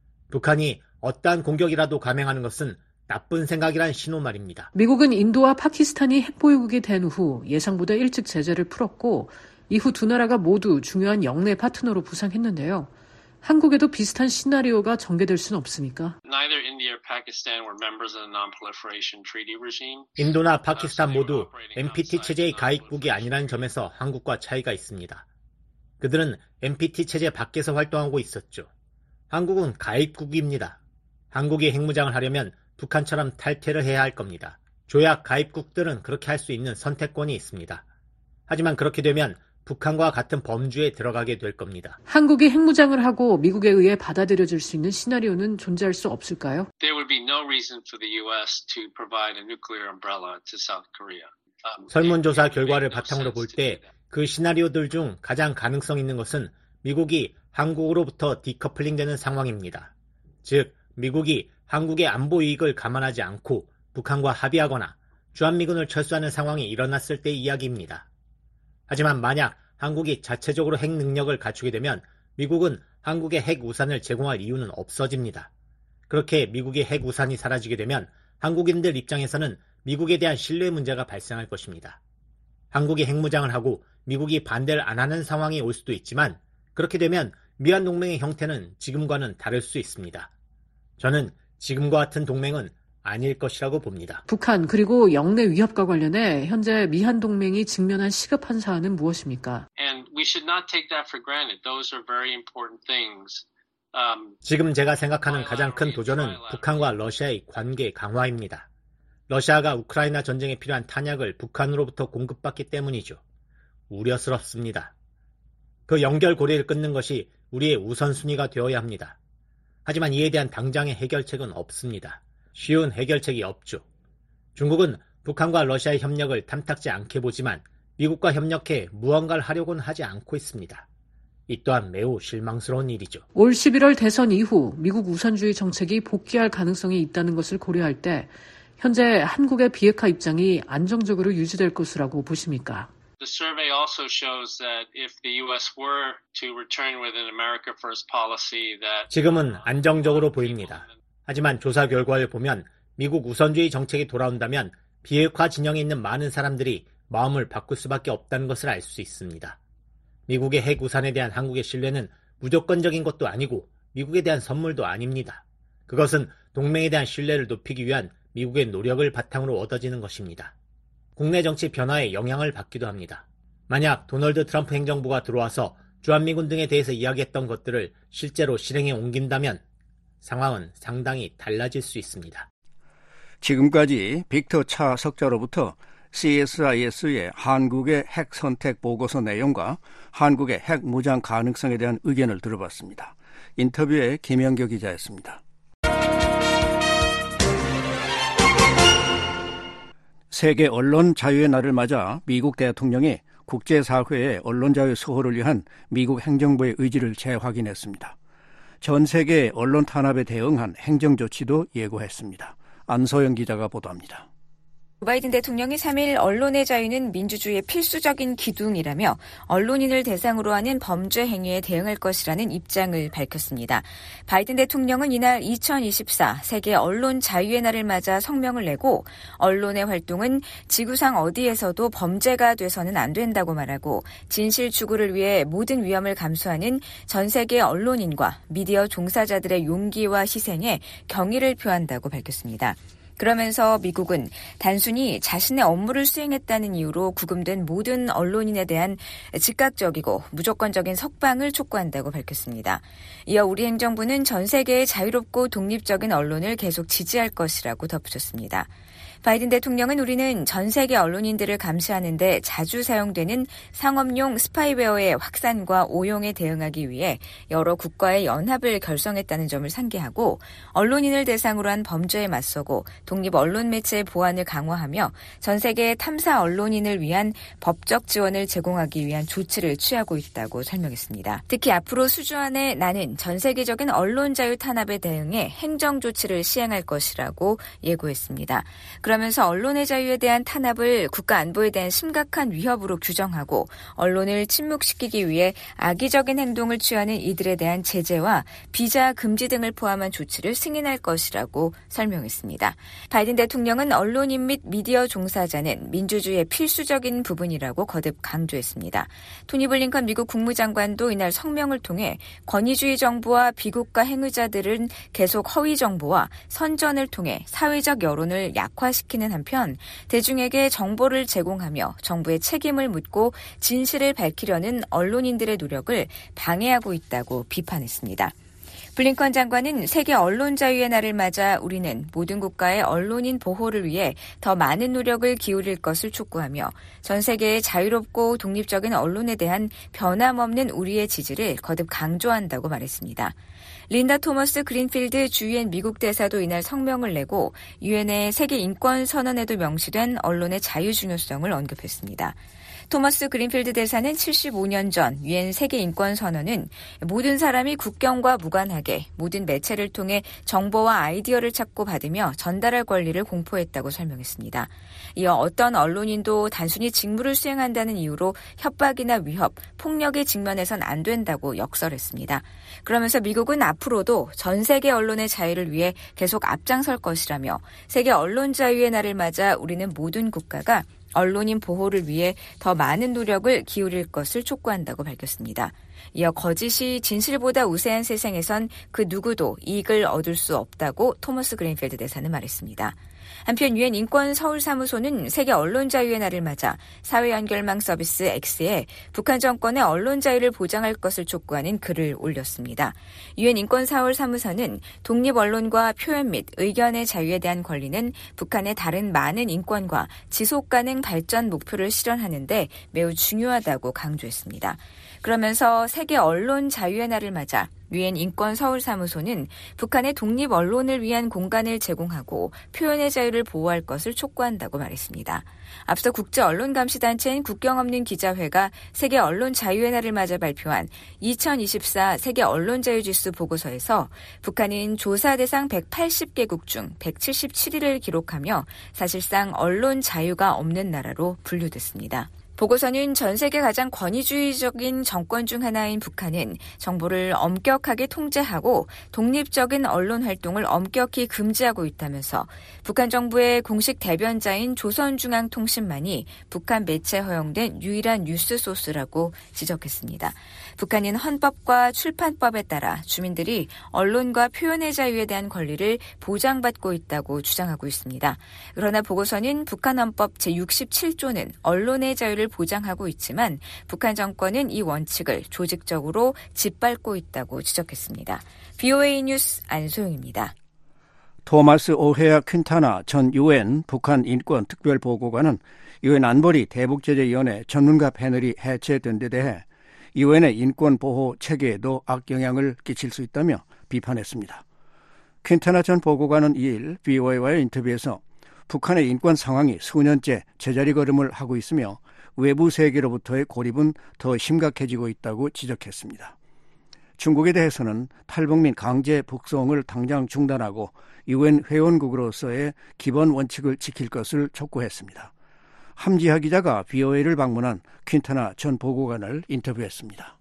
북한이 어떠한 공격이라도 감행하는 것은 나쁜 생각이란 신호 말입니다. 미국은 인도와 파키스탄이 핵보유국이 된 후 예상보다 일찍 제재를 풀었고 이후 두 나라가 모두 중요한 영내 파트너로 부상했는데요. 한국에도 비슷한 시나리오가 전개될 수는 없습니까? Neither India or Pakistan were members of the Non-Proliferation Treaty regime. 인도나 파키스탄 모두 엠피티 체제의 가입국이 아니라는 점에서 한국과 차이가 있습니다. 그들은 엠피티 체제 밖에서 활동하고 있었죠. 한국은 가입국입니다. 한국이 핵무장을 하려면 북한처럼 탈퇴를 해야 할 겁니다. 조약 가입국들은 그렇게 할 수 있는 선택권이 있습니다. 하지만 그렇게 되면 북한과 같은 범주에 들어가게 될 겁니다. 한국이 핵무장을 하고 미국에 의해 받아들여질 수 있는 시나리오는 존재할 수 없을까요? There would be no reason for the U S to provide a nuclear umbrella to South Korea. Um, 설문조사 결과를 바탕으로 볼 때 그 시나리오들 중 가장 가능성 있는 것은 미국이 한국으로부터 디커플링되는 상황입니다. 즉, 미국이 한국의 안보 이익을 감안하지 않고 북한과 합의하거나 주한미군을 철수하는 상황이 일어났을 때의 이야기입니다. 하지만 만약 한국이 자체적으로 핵 능력을 갖추게 되면 미국은 한국의 핵 우산을 제공할 이유는 없어집니다. 그렇게 미국의 핵 우산이 사라지게 되면 한국인들 입장에서는 미국에 대한 신뢰 문제가 발생할 것입니다. 한국이 핵무장을 하고 미국이 반대를 안 하는 상황이 올 수도 있지만 그렇게 되면 미한 동맹의 형태는 지금과는 다를 수 있습니다. 저는 지금과 같은 동맹은 아닐 것이라고 봅니다. 북한 그리고 영내 위협과 관련해 현재 미한 동맹이 직면한 시급한 사안은 무엇입니까? And we should not take that for granted. Those are very important things. Um, 지금 제가 생각하는 가장 큰 도전은 북한과 러시아의 관계 강화입니다. 러시아가 우크라이나 전쟁에 필요한 탄약을 북한으로부터 공급받기 때문이죠. 우려스럽습니다. 그 연결고리를 끊는 것이 우리의 우선순위가 되어야 합니다. 하지만 이에 대한 당장의 해결책은 없습니다. 쉬운 해결책이 없죠. 중국은 북한과 러시아의 협력을 탐탁지 않게 보지만 미국과 협력해 무언가를 하려고는 하지 않고 있습니다. 이 또한 매우 실망스러운 일이죠. 올 십일월 대선 이후 미국 우선주의 정책이 복귀할 가능성이 있다는 것을 고려할 때 현재 한국의 비핵화 입장이 안정적으로 유지될 것이라고 보십니까? The survey also shows that if the U S were to return with an America First policy that 지금은 안정적으로 보입니다. 하지만 조사 결과를 보면 미국 우선주의 정책이 돌아온다면 비핵화 진영에 있는 많은 사람들이 마음을 바꿀 수밖에 없다는 것을 알 수 있습니다. 미국의 핵 우산에 대한 한국의 신뢰는 무조건적인 것도 아니고 미국에 대한 선물도 아닙니다. 그것은 동맹에 대한 신뢰를 높이기 위한 미국의 노력을 바탕으로 얻어지는 것입니다. 국내 정치 변화에 영향을 받기도 합니다. 만약 도널드 트럼프 행정부가 들어와서 주한미군 등에 대해서 이야기했던 것들을 실제로 실행에 옮긴다면 상황은 상당히 달라질 수 있습니다. 지금까지 빅터 차 석자로부터 씨에스아이에스의 한국의 핵 선택 보고서 내용과 한국의 핵 무장 가능성에 대한 의견을 들어봤습니다. 인터뷰에 김영교 기자였습니다. 세계 언론 자유의 날을 맞아 미국 대통령이 국제사회의 언론 자유 수호를 위한 미국 행정부의 의지를 재확인했습니다. 전 세계 언론 탄압에 대응한 행정조치도 예고했습니다. 안소영 기자가 보도합니다. 바이든 대통령이 삼 일 언론의 자유는 민주주의의 필수적인 기둥이라며 언론인을 대상으로 하는 범죄 행위에 대응할 것이라는 입장을 밝혔습니다. 바이든 대통령은 이날 이천이십사 세계 언론 자유의 날을 맞아 성명을 내고 언론의 활동은 지구상 어디에서도 범죄가 돼서는 안 된다고 말하고 진실 추구를 위해 모든 위험을 감수하는 전 세계 언론인과 미디어 종사자들의 용기와 희생에 경의를 표한다고 밝혔습니다. 그러면서 미국은 단순히 자신의 업무를 수행했다는 이유로 구금된 모든 언론인에 대한 즉각적이고 무조건적인 석방을 촉구한다고 밝혔습니다. 이어 우리 행정부는 전 세계의 자유롭고 독립적인 언론을 계속 지지할 것이라고 덧붙였습니다. 바이든 대통령은 우리는 전 세계 언론인들을 감시하는 데 자주 사용되는 상업용 스파이웨어의 확산과 오용에 대응하기 위해 여러 국가의 연합을 결성했다는 점을 상기하고 언론인을 대상으로 한 범죄에 맞서고 독립 언론 매체의 보안을 강화하며 전 세계 탐사 언론인을 위한 법적 지원을 제공하기 위한 조치를 취하고 있다고 설명했습니다. 특히 앞으로 수주 안에 나는 전 세계적인 언론 자유 탄압에 대응해 행정 조치를 시행할 것이라고 예고했습니다. 그러면서 언론의 자유에 대한 탄압을 국가 안보에 대한 심각한 위협으로 규정하고 언론을 침묵시키기 위해 악의적인 행동을 취하는 이들에 대한 제재와 비자 금지 등을 포함한 조치를 승인할 것이라고 설명했습니다. 바이든 대통령은 언론인 및 미디어 종사자는 민주주의의 필수적인 부분이라고 거듭 강조했습니다. 토니 블링컨 미국 국무장관도 이날 성명을 통해 권위주의 정부와 비국가 행위자들은 계속 허위 정보와 선전을 통해 사회적 여론을 약화시키는 시키는 한편 대중에게 정보를 제공하며 정부의 책임을 묻고 진실을 밝히려는 언론인들의 노력을 방해하고 있다고 비판했습니다. 블링컨 장관은 세계 언론 자유의 날을 맞아 우리는 모든 국가의 언론인 보호를 위해 더 많은 노력을 기울일 것을 촉구하며 전 세계의 자유롭고 독립적인 언론에 대한 변함없는 우리의 지지를 거듭 강조한다고 말했습니다. 린다 토머스 그린필드 주유엔 미국 대사도 이날 성명을 내고 유엔의 세계 인권 선언에도 명시된 언론의 자유 중요성을 언급했습니다. 토머스 그린필드 대사는 칠십오 년 전 유엔 세계인권선언은 모든 사람이 국경과 무관하게 모든 매체를 통해 정보와 아이디어를 찾고 받으며 전달할 권리를 공포했다고 설명했습니다. 이어 어떤 언론인도 단순히 직무를 수행한다는 이유로 협박이나 위협, 폭력에 직면해선 안 된다고 역설했습니다. 그러면서 미국은 앞으로도 전 세계 언론의 자유를 위해 계속 앞장설 것이라며 세계 언론 자유의 날을 맞아 우리는 모든 국가가 언론인 보호를 위해 더 많은 노력을 기울일 것을 촉구한다고 밝혔습니다. 이어 거짓이 진실보다 우세한 세상에선 그 누구도 이익을 얻을 수 없다고 토머스 그린필드 대사는 말했습니다. 한편 유엔 인권 서울사무소는 세계 언론 자유의 날을 맞아 사회연결망 서비스 X에 북한 정권의 언론 자유를 보장할 것을 촉구하는 글을 올렸습니다. 유엔 인권 서울사무소는 독립 언론과 표현 및 의견의 자유에 대한 권리는 북한의 다른 많은 인권과 지속 가능 발전 목표를 실현하는 데 매우 중요하다고 강조했습니다. 그러면서 세계 언론 자유의 날을 맞아 유엔 인권 서울 사무소는 북한의 독립 언론을 위한 공간을 제공하고 표현의 자유를 보호할 것을 촉구한다고 말했습니다. 앞서 국제언론감시단체인 국경 없는 기자회가 세계 언론 자유의 날을 맞아 발표한 이천이십사 세계 언론자유지수 보고서에서 북한은 조사 대상 백팔십 개국 중 백칠십칠 위를 기록하며 사실상 언론 자유가 없는 나라로 분류됐습니다. 보고서는 전 세계 가장 권위주의적인 정권 중 하나인 북한은 정보를 엄격하게 통제하고 독립적인 언론 활동을 엄격히 금지하고 있다면서 북한 정부의 공식 대변자인 조선중앙통신만이 북한 매체에 허용된 유일한 뉴스 소스라고 지적했습니다. 북한은 헌법과 출판법에 따라 주민들이 언론과 표현의 자유에 대한 권리를 보장받고 있다고 주장하고 있습니다. 그러나 보고서는 북한 헌법 제육십칠 조는 언론의 자유를 보장하고 있지만 북한 정권은 이 원칙을 조직적으로 짓밟고 있다고 지적했습니다. 브이오에이 뉴스 안소영입니다. 토마스 오헤아 퀸타나 전 유엔 북한 인권 특별보고관은 유엔 안보리 대북제재위원회 전문가 패널이 해체된 데 대해 유엔의 인권보호 체계에도 악영향을 끼칠 수 있다며 비판했습니다. 퀸타나 전 보고관은 이일 브이오에이와의 인터뷰에서 북한의 인권 상황이 수년째 제자리 걸음을 하고 있으며 외부 세계로부터의 고립은 더 심각해지고 있다고 지적했습니다. 중국에 대해서는 탈북민 강제 북송을 당장 중단하고 유엔 회원국으로서의 기본 원칙을 지킬 것을 촉구했습니다. 함지하 기자가 브이오에이를 방문한 퀸타나 전 보고관을 인터뷰했습니다.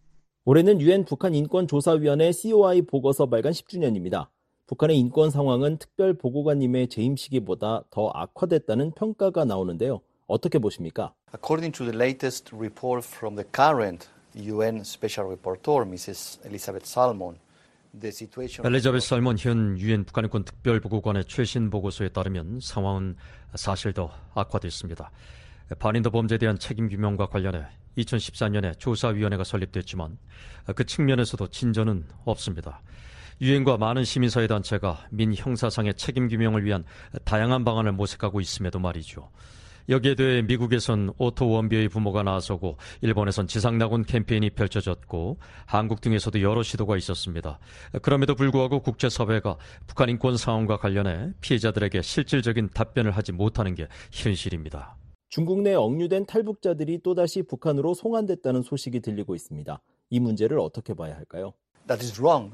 올해는 유엔 북한 인권조사위원회 씨오아이 보고서 발간 십 주년입니다. 북한의 인권 상황은 특별보고관님의 재임 시기보다 더 악화됐다는 평가가 나오는데요. 어떻게 보십니까? According to the latest report from the current 유엔 Special Rapporteur, 미세스 엘리자베트 살몬, the situation... 엘리자베트 살몬 현 유엔 북한인권 특별보고관의 최신 보고서에 따르면 상황은 사실 더 악화됐습니다. 반인도 범죄에 대한 책임 규명과 관련해 이천십사 년에 조사위원회가 설립됐지만 그 측면에서도 진전은 없습니다. 유엔과 많은 시민사회단체가 민 형사상의 책임 규명을 위한 다양한 방안을 모색하고 있음에도 말이죠. 여기에 대해 미국에선 오토 원비의 부모가 나서고 일본에선 지상낙원 캠페인이 펼쳐졌고 한국 등에서도 여러 시도가 있었습니다. 그럼에도 불구하고 국제사회가 북한 인권 상황과 관련해 피해자들에게 실질적인 답변을 하지 못하는 게 현실입니다. 중국 내 억류된 탈북자들이 또다시 북한으로 송환됐다는 소식이 들리고 있습니다. 이 문제를 어떻게 봐야 할까요? That is wrong.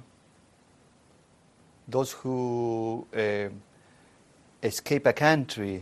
Those who uh, escape a country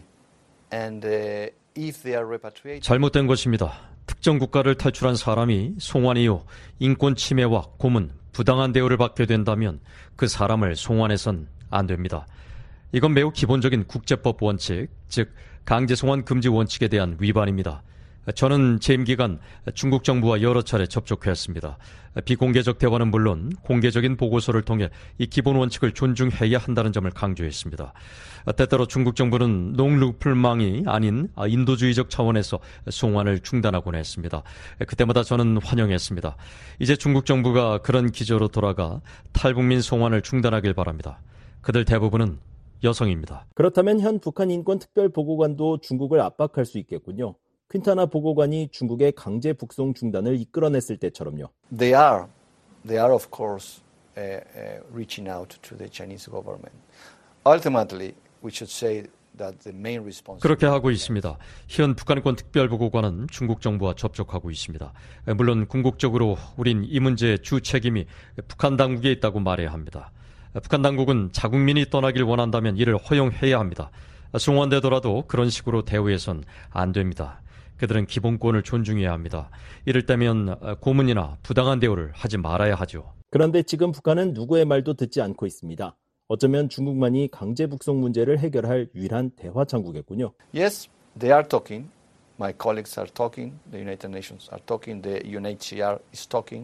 and uh, if they are repatriated... 잘못된 것입니다. 특정 국가를 탈출한 사람이 송환 이후 인권 침해와 고문, 부당한 대우를 받게 된다면 그 사람을 송환해선 안 됩니다. 이건 매우 기본적인 국제법 원칙, 즉 강제 송환 금지 원칙에 대한 위반입니다. 저는 재임 기간 중국 정부와 여러 차례 접촉했습니다. 비공개적 대화는 물론 공개적인 보고서를 통해 이 기본 원칙을 존중해야 한다는 점을 강조했습니다. 때때로 중국 정부는 농루플망이 아닌 인도주의적 차원에서 송환을 중단하곤 했습니다. 그때마다 저는 환영했습니다. 이제 중국 정부가 그런 기조로 돌아가 탈북민 송환을 중단하길 바랍니다. 그들 대부분은 여성입니다. 그렇다면 현 북한 인권 특별보고관도 중국을 압박할 수 있겠군요. 퀸타나 보고관이 중국의 강제 북송 중단을 이끌어냈을 때처럼요. They are, they are of course uh, uh, reaching out to the Chinese government. Ultimately, we should say that the main responsibility. 그렇게 하고 있습니다. 현 북한인권 특별보고관은 중국 정부와 접촉하고 있습니다. 물론 궁극적으로 우린 이 문제의 주 책임이 북한 당국에 있다고 말해야 합니다. 북한 당국은 자국민이 떠나길 원한다면 이를 허용해야 합니다. 송환되더라도 그런 식으로 대우해선 안 됩니다. 그들은 기본권을 존중해야 합니다. 이럴 때면 고문이나 부당한 대우를 하지 말아야 하죠. 그런데 지금 북한은 누구의 말도 듣지 않고 있습니다. 어쩌면 중국만이 강제 북송 문제를 해결할 유일한 대화 창구겠군요. Yes, they are talking. My colleagues are talking. The United Nations are talking. The U N H C R is talking.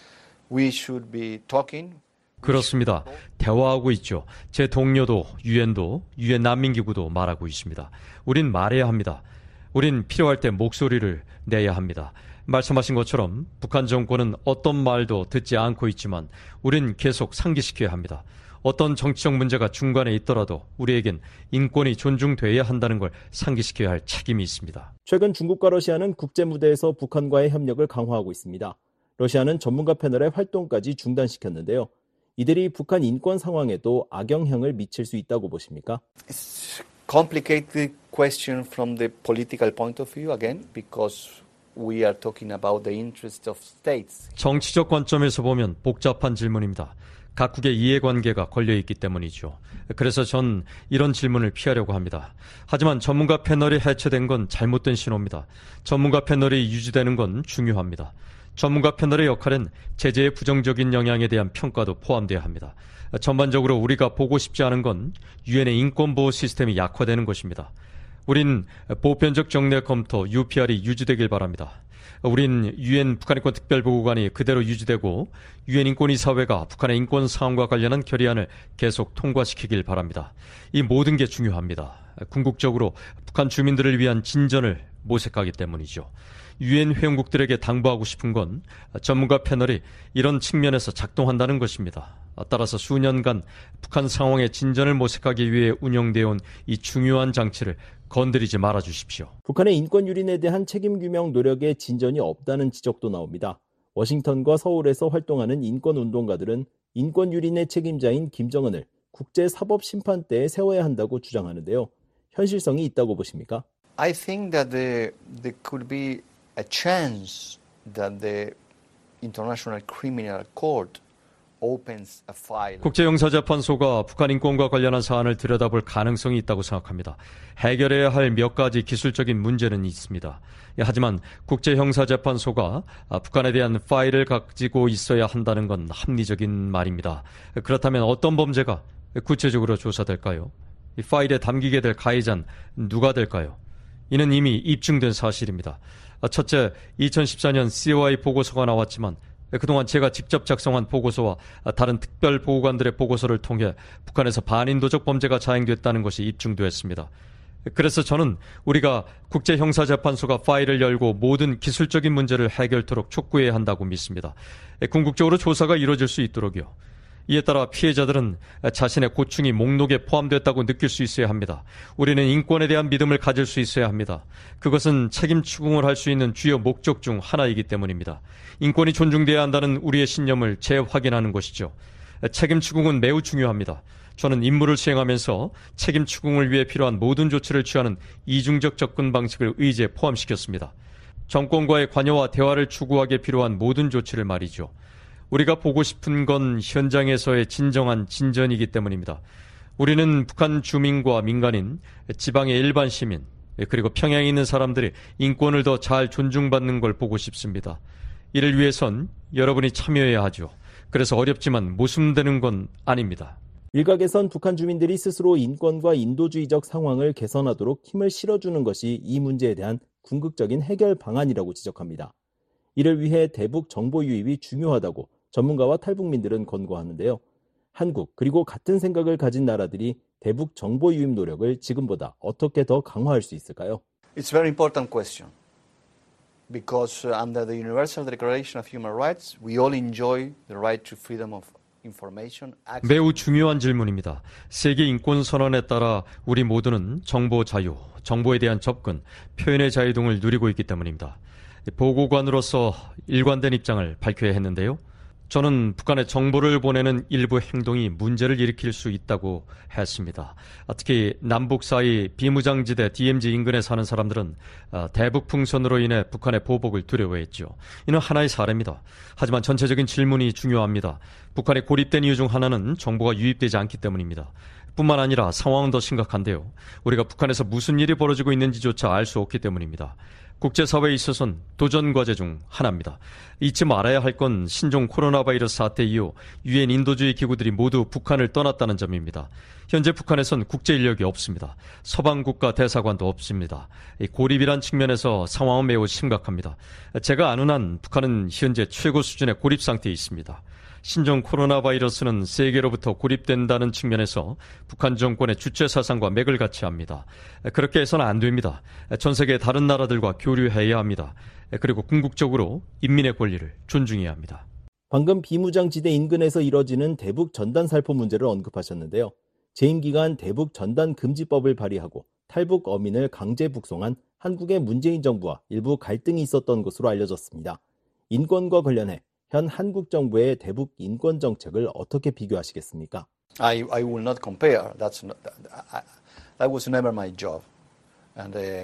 We should be talking. 그렇습니다. 대화하고 있죠. 제 동료도 유엔도 유엔 난민기구도 말하고 있습니다. 우린 말해야 합니다. 우린 필요할 때 목소리를 내야 합니다. 말씀하신 것처럼 북한 정권은 어떤 말도 듣지 않고 있지만 우린 계속 상기시켜야 합니다. 어떤 정치적 문제가 중간에 있더라도 우리에겐 인권이 존중돼야 한다는 걸 상기시켜야 할 책임이 있습니다. 최근 중국과 러시아는 국제 무대에서 북한과의 협력을 강화하고 있습니다. 러시아는 전문가 패널의 활동까지 중단시켰는데요. 이들이 북한 인권 상황에도 악영향을 미칠 수 있다고 보십니까? It's complicated question from the political point of view again because we are talking about the interest of states. 정치적 관점에서 보면 복잡한 질문입니다. 각국의 이해관계가 걸려있기 때문이죠. 그래서 전 이런 질문을 피하려고 합니다. 하지만 전문가 패널이 해체된 건 잘못된 신호입니다. 전문가 패널이 유지되는 건 중요합니다. 전문가 패널의 역할은 제재의 부정적인 영향에 대한 평가도 포함돼야 합니다. 전반적으로 우리가 보고 싶지 않은 건 유엔의 인권보호 시스템이 약화되는 것입니다. 우린 보편적 정례 검토 유피알이 유지되길 바랍니다. 우린 유엔 북한인권 특별보고관이 그대로 유지되고 유엔 인권이사회가 북한의 인권 상황과 관련한 결의안을 계속 통과시키길 바랍니다. 이 모든 게 중요합니다. 궁극적으로 북한 주민들을 위한 진전을 모색하기 때문이죠. 유엔 회원국들에게 당부하고 싶은 건 전문가 패널이 이런 측면에서 작동한다는 것입니다. 따라서 수년간 북한 상황의 진전을 모색하기 위해 운영되어 온 이 중요한 장치를 건드리지 말아 주십시오. 북한의 인권 유린에 대한 책임 규명 노력에 진전이 없다는 지적도 나옵니다. 워싱턴과 서울에서 활동하는 인권 운동가들은 인권 유린의 책임자인 김정은을 국제사법심판대에 세워야 한다고 주장하는데요. 현실성이 있다고 보십니까? I think that the, there could be a chance that the International Criminal Court opens a file. 국제형사재판소가 북한 인권과 관련한 사안을 들여다볼 가능성이 있다고 생각합니다. 해결해야 할 몇 가지 기술적인 문제는 있습니다. 하지만 국제형사재판소가 북한에 대한 파일을 가지고 있어야 한다는 건 합리적인 말입니다. 그렇다면 어떤 범죄가 구체적으로 조사될까요? 이 파일에 담기게 될 가해자는 누가 될까요? 이는 이미 입증된 사실입니다. 첫째, 이천십사 년 씨오아이 보고서가 나왔지만 그동안 제가 직접 작성한 보고서와 다른 특별보고관들의 보고서를 통해 북한에서 반인도적 범죄가 자행됐다는 것이 입증되었습니다. 그래서 저는 우리가 국제형사재판소가 파일을 열고 모든 기술적인 문제를 해결토록 촉구해야 한다고 믿습니다. 궁극적으로 조사가 이루어질 수 있도록요. 이에 따라 피해자들은 자신의 고충이 목록에 포함됐다고 느낄 수 있어야 합니다. 우리는 인권에 대한 믿음을 가질 수 있어야 합니다. 그것은 책임 추궁을 할 수 있는 주요 목적 중 하나이기 때문입니다. 인권이 존중돼야 한다는 우리의 신념을 재확인하는 것이죠. 책임 추궁은 매우 중요합니다. 저는 임무를 수행하면서 책임 추궁을 위해 필요한 모든 조치를 취하는 이중적 접근 방식을 의제에 포함시켰습니다. 정권과의 관여와 대화를 추구하기에 필요한 모든 조치를 말이죠. 우리가 보고 싶은 건 현장에서의 진정한 진전이기 때문입니다. 우리는 북한 주민과 민간인, 지방의 일반 시민, 그리고 평양에 있는 사람들이 인권을 더 잘 존중받는 걸 보고 싶습니다. 이를 위해선 여러분이 참여해야 하죠. 그래서 어렵지만 모순되는 건 아닙니다. 일각에선 북한 주민들이 스스로 인권과 인도주의적 상황을 개선하도록 힘을 실어주는 것이 이 문제에 대한 궁극적인 해결 방안이라고 지적합니다. 이를 위해 대북 정보 유입이 중요하다고 전문가와 탈북민들은 권고하는데요. 한국 그리고 같은 생각을 가진 나라들이 대북 정보 유입 노력을 지금보다 어떻게 더 강화할 수 있을까요? It's a very important question. Because under the Universal Declaration of Human Rights, we all enjoy the right to freedom of information. 매우 중요한 질문입니다. 세계 인권 선언에 따라 우리 모두는 정보 자유, 정보에 대한 접근, 표현의 자유 등을 누리고 있기 때문입니다. 보고관으로서 일관된 입장을 밝혀야 했는데요. 저는 북한에 정보를 보내는 일부 행동이 문제를 일으킬 수 있다고 했습니다. 특히 남북 사이 비무장지대 디엠지 인근에 사는 사람들은 대북 풍선으로 인해 북한의 보복을 두려워했죠. 이는 하나의 사례입니다. 하지만 전체적인 질문이 중요합니다. 북한이 고립된 이유 중 하나는 정보가 유입되지 않기 때문입니다. 뿐만 아니라 상황은 더 심각한데요. 우리가 북한에서 무슨 일이 벌어지고 있는지조차 알 수 없기 때문입니다. 국제사회에 있어서는 도전과제 중 하나입니다. 잊지 말아야 할 건 신종 코로나 바이러스 사태 이후 유엔 인도주의 기구들이 모두 북한을 떠났다는 점입니다. 현재 북한에선 국제인력이 없습니다. 서방국가 대사관도 없습니다. 고립이란 측면에서 상황은 매우 심각합니다. 제가 아는 한 북한은 현재 최고 수준의 고립 상태에 있습니다. 신종 코로나 바이러스는 세계로부터 고립된다는 측면에서 북한 정권의 주체 사상과 맥을 같이 합니다. 그렇게 해서는 안 됩니다. 전 세계 다른 나라들과 교류해야 합니다. 그리고 궁극적으로 인민의 권리를 존중해야 합니다. 방금 비무장지대 인근에서 이뤄지는 대북 전단 살포 문제를 언급하셨는데요. 재임 기간 대북 전단 금지법을 발의하고 탈북 어민을 강제 북송한 한국의 문재인 정부와 일부 갈등이 있었던 것으로 알려졌습니다. 인권과 관련해 현 한국 정부의 대북 인권 정책을 어떻게 비교하시겠습니까? I, I will not compare. That's not, that, that was never my job. And uh,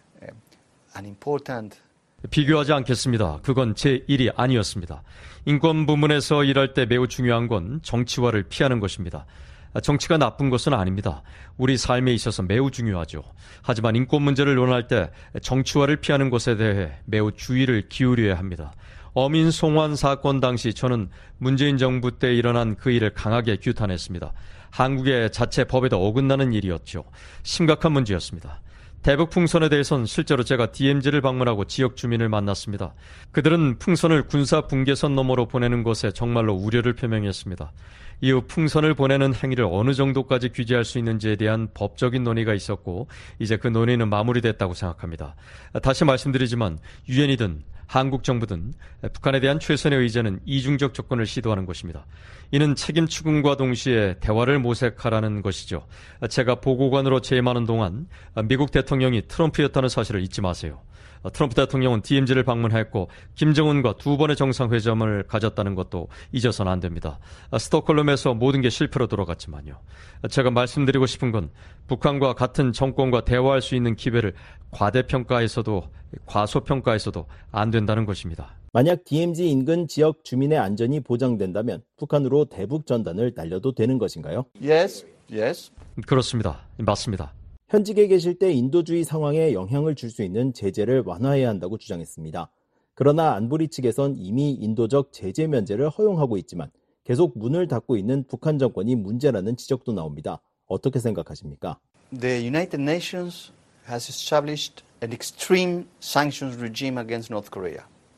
an important 비교하지 않겠습니다. 그건 제 일이 아니었습니다. 인권 부문에서 일할 때 매우 중요한 건 정치화를 피하는 것입니다. 정치가 나쁜 것은 아닙니다. 우리 삶에 있어서 매우 중요하죠. 하지만 인권 문제를 논할 때 정치화를 피하는 것에 대해 매우 주의를 기울여야 합니다. 어민 송환 사건 당시 저는 문재인 정부 때 일어난 그 일을 강하게 규탄했습니다. 한국의 자체 법에도 어긋나는 일이었죠. 심각한 문제였습니다. 대북 풍선에 대해서는 실제로 제가 디엠지를 방문하고 지역 주민을 만났습니다. 그들은 풍선을 군사 분계선 너머로 보내는 것에 정말로 우려를 표명했습니다. 이후 풍선을 보내는 행위를 어느 정도까지 규제할 수 있는지에 대한 법적인 논의가 있었고 이제 그 논의는 마무리됐다고 생각합니다. 다시 말씀드리지만 유엔이든 한국 정부든 북한에 대한 최선의 의제는 이중적 접근을 시도하는 것입니다. 이는 책임 추궁과 동시에 대화를 모색하라는 것이죠. 제가 보고관으로 재임하는 동안 미국 대통령이 트럼프였다는 사실을 잊지 마세요. 트럼프 대통령은 디엠지를 방문했고 김정은과 두 번의 정상회담을 가졌다는 것도 잊어서는 안 됩니다. 스톡홀름에서 모든 게 실패로 돌아갔지만요. 제가 말씀드리고 싶은 건 북한과 같은 정권과 대화할 수 있는 기회를 과대평가해서도 과소평가해서도 안 된다는 것입니다. 만약 디엠지 인근 지역 주민의 안전이 보장된다면 북한으로 대북 전단을 날려도 되는 것인가요? Yes, yes. 그렇습니다. 맞습니다. 현직에 계실 때 인도주의 상황에 영향을 줄 수 있는 제재를 완화해야 한다고 주장했습니다. 그러나 안보리 측에선 이미 인도적 제재 면제를 허용하고 있지만 계속 문을 닫고 있는 북한 정권이 문제라는 지적도 나옵니다. 어떻게 생각하십니까? The United Nations has established an extreme sanctions regime against North Korea.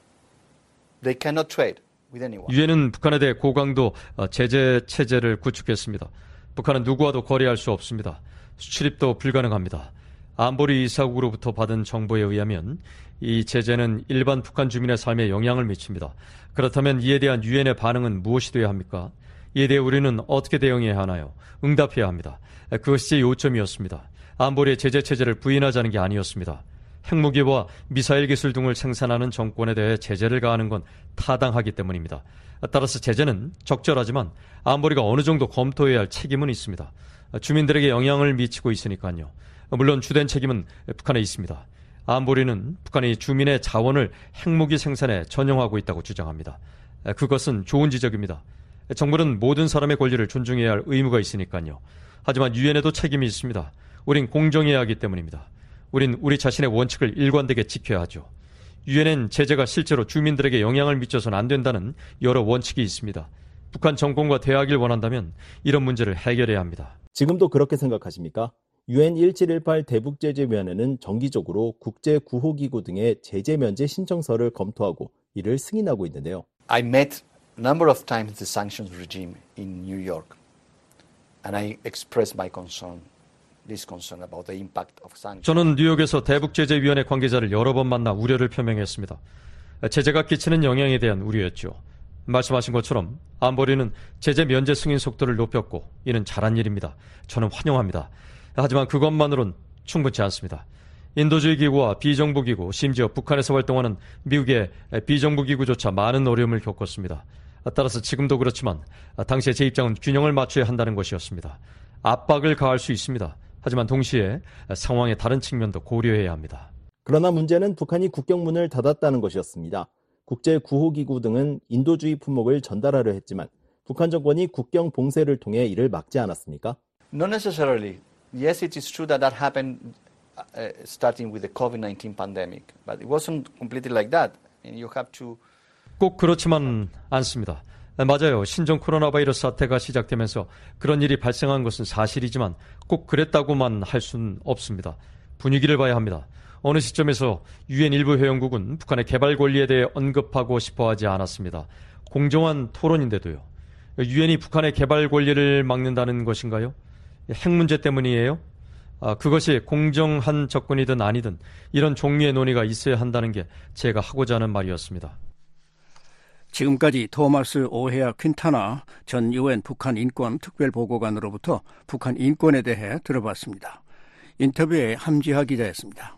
They cannot trade with anyone. 유엔은 북한에 대해 고강도 제재 체제를 구축했습니다. 북한은 누구와도 거래할 수 없습니다. 수출입도 불가능합니다. 안보리 이사국으로부터 받은 정보에 의하면 이 제재는 일반 북한 주민의 삶에 영향을 미칩니다. 그렇다면 이에 대한 유엔의 반응은 무엇이 되어야 합니까? 이에 대해 우리는 어떻게 대응해야 하나요? 응답해야 합니다. 그것이 제 요점이었습니다. 안보리의 제재 체제를 부인하자는 게 아니었습니다. 핵무기와 미사일 기술 등을 생산하는 정권에 대해 제재를 가하는 건 타당하기 때문입니다. 따라서 제재는 적절하지만 안보리가 어느 정도 검토해야 할 책임은 있습니다. 주민들에게 영향을 미치고 있으니까요. 물론 주된 책임은 북한에 있습니다. 안보리는 북한이 주민의 자원을 핵무기 생산에 전용하고 있다고 주장합니다. 그것은 좋은 지적입니다. 정부는 모든 사람의 권리를 존중해야 할 의무가 있으니까요. 하지만 유엔에도 책임이 있습니다. 우린 공정해야 하기 때문입니다. 우린 우리 자신의 원칙을 일관되게 지켜야 하죠. 유엔엔 제재가 실제로 주민들에게 영향을 미쳐서는 안 된다는 여러 원칙이 있습니다. 북한 정권과 대화하길 원한다면 이런 문제를 해결해야 합니다. 지금도 그렇게 생각하십니까? 유엔 일칠일팔 대북제재위원회는 정기적으로 국제구호기구 등의 제재 면제 신청서를 검토하고 이를 승인하고 있는데요. I met a number of times the sanctions regime in New York, and I expressed my concern, this concern about the impact of sanctions. 저는 뉴욕에서 대북제재위원회 관계자를 여러 번 만나 우려를 표명했습니다. 제재가 끼치는 영향에 대한 우려였죠. 말씀하신 것처럼 안보리는 제재 면제 승인 속도를 높였고 이는 잘한 일입니다. 저는 환영합니다. 하지만 그것만으로는 충분치 않습니다. 인도주의 기구와 비정부기구, 심지어 북한에서 활동하는 미국의 비정부기구조차 많은 어려움을 겪었습니다. 따라서 지금도 그렇지만 당시에 제 입장은 균형을 맞춰야 한다는 것이었습니다. 압박을 가할 수 있습니다. 하지만 동시에 상황의 다른 측면도 고려해야 합니다. 그러나 문제는 북한이 국경문을 닫았다는 것이었습니다. 국제구호기구 등은 인도주의 품목을 전달하려 했지만 북한 정권이 국경 봉쇄를 통해 이를 막지 않았습니까? Not necessarily. Yes, it is true that that happened uh, starting with the 코비드 나인틴 pandemic, but it wasn't completely like that. And you have to. 꼭 그렇지만 않습니다. 맞아요. 신종 코로나 바이러스 사태가 시작되면서 그런 일이 발생한 것은 사실이지만 꼭 그랬다고만 할 수는 없습니다. 분위기를 봐야 합니다. 어느 시점에서 유엔 일부 회원국은 북한의 개발 권리에 대해 언급하고 싶어하지 않았습니다. 공정한 토론인데도요. 유엔이 북한의 개발 권리를 막는다는 것인가요? 핵 문제 때문이에요? 아, 그것이 공정한 접근이든 아니든 이런 종류의 논의가 있어야 한다는 게 제가 하고자 하는 말이었습니다. 지금까지 토마스 오헤아 퀸타나 전 유엔 북한 인권 특별보고관으로부터 북한 인권에 대해 들어봤습니다. 인터뷰에 함지하 기자였습니다.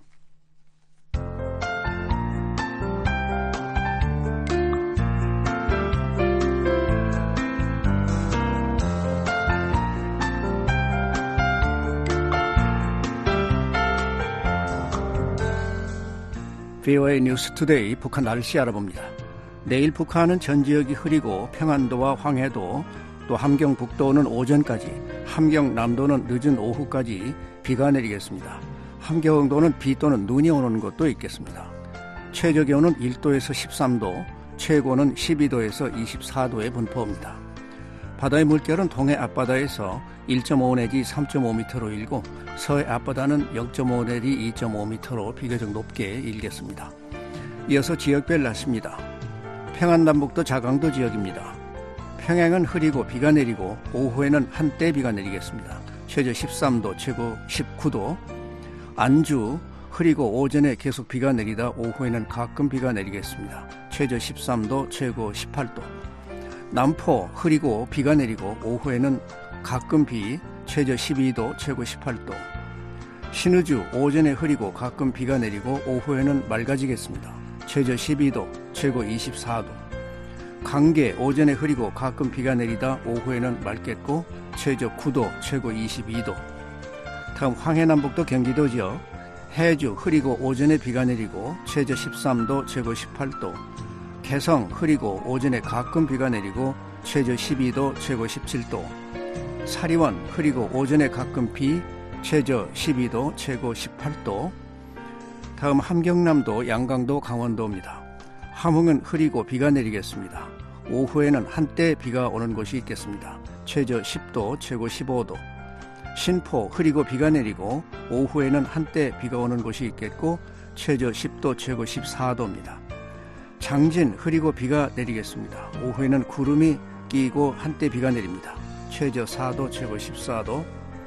브이오에이 뉴스 투데이 북한 날씨 알아봅니다. 내일 북한은 전 지역이 흐리고 평안도와 황해도 또 함경북도는 오전까지, 함경남도는 늦은 오후까지 비가 내리겠습니다. 함경도는 비 또는 눈이 오는 곳도 있겠습니다. 최저 기온은 일 도에서 십삼 도, 최고는 십이 도에서 이십사 도에 분포합니다. 바다의 물결은 동해 앞바다에서 일 점 오 내지 삼 점 오 미터로 일고 서해 앞바다는 영 점 오 내지 이 점 오 미터로 비교적 높게 일겠습니다. 이어서 지역별 날씨입니다. 평안남북도 자강도 지역입니다. 평양은 흐리고 비가 내리고 오후에는 한때 비가 내리겠습니다. 최저 십삼 도, 최고 십구 도. 안주 흐리고 오전에 계속 비가 내리다 오후에는 가끔 비가 내리겠습니다. 최저 십삼 도, 최고 십팔 도. 남포 흐리고 비가 내리고 오후에는 가끔 비, 최저 십이 도, 최고 십팔 도. 신의주 오전에 흐리고 가끔 비가 내리고 오후에는 맑아지겠습니다. 최저 십이 도, 최고 이십사 도. 강계 오전에 흐리고 가끔 비가 내리다 오후에는 맑겠고 최저 구 도, 최고 이십이 도. 다음 황해남북도 경기도 지역. 해주 흐리고 오전에 비가 내리고 최저 십삼 도, 최고 십팔 도. 개성 흐리고 오전에 가끔 비가 내리고 최저 십이 도, 최고 십칠 도. 사리원 흐리고 오전에 가끔 비, 최저 십이 도, 최고 십팔 도. 다음 함경남도, 양강도, 강원도입니다. 함흥은 흐리고 비가 내리겠습니다. 오후에는 한때 비가 오는 곳이 있겠습니다. 최저 십 도, 최고 십오 도. 신포 흐리고 비가 내리고 오후에는 한때 비가 오는 곳이 있겠고 최저 십 도, 최고 십사 도입니다. 장진 흐리고 비가 내리겠습니다. 오후에는 구름이 끼고 한때 비가 내립니다. 최저 사 도, 최고 십사 도.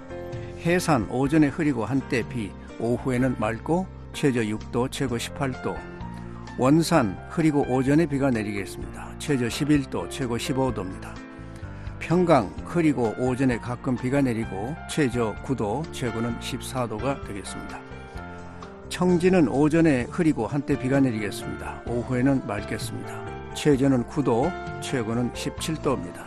해산 오전에 흐리고 한때 비, 오후에는 맑고 최저 육 도, 최고 십팔 도. 원산 흐리고 오전에 비가 내리겠습니다. 최저 십일 도, 최고 십오 도입니다. 평강 흐리고 오전에 가끔 비가 내리고 최저 구 도, 최고는 십사 도가 되겠습니다. 청진은 오전에 흐리고 한때 비가 내리겠습니다. 오후에는 맑겠습니다. 최저는 구 도, 최고는 십칠 도입니다.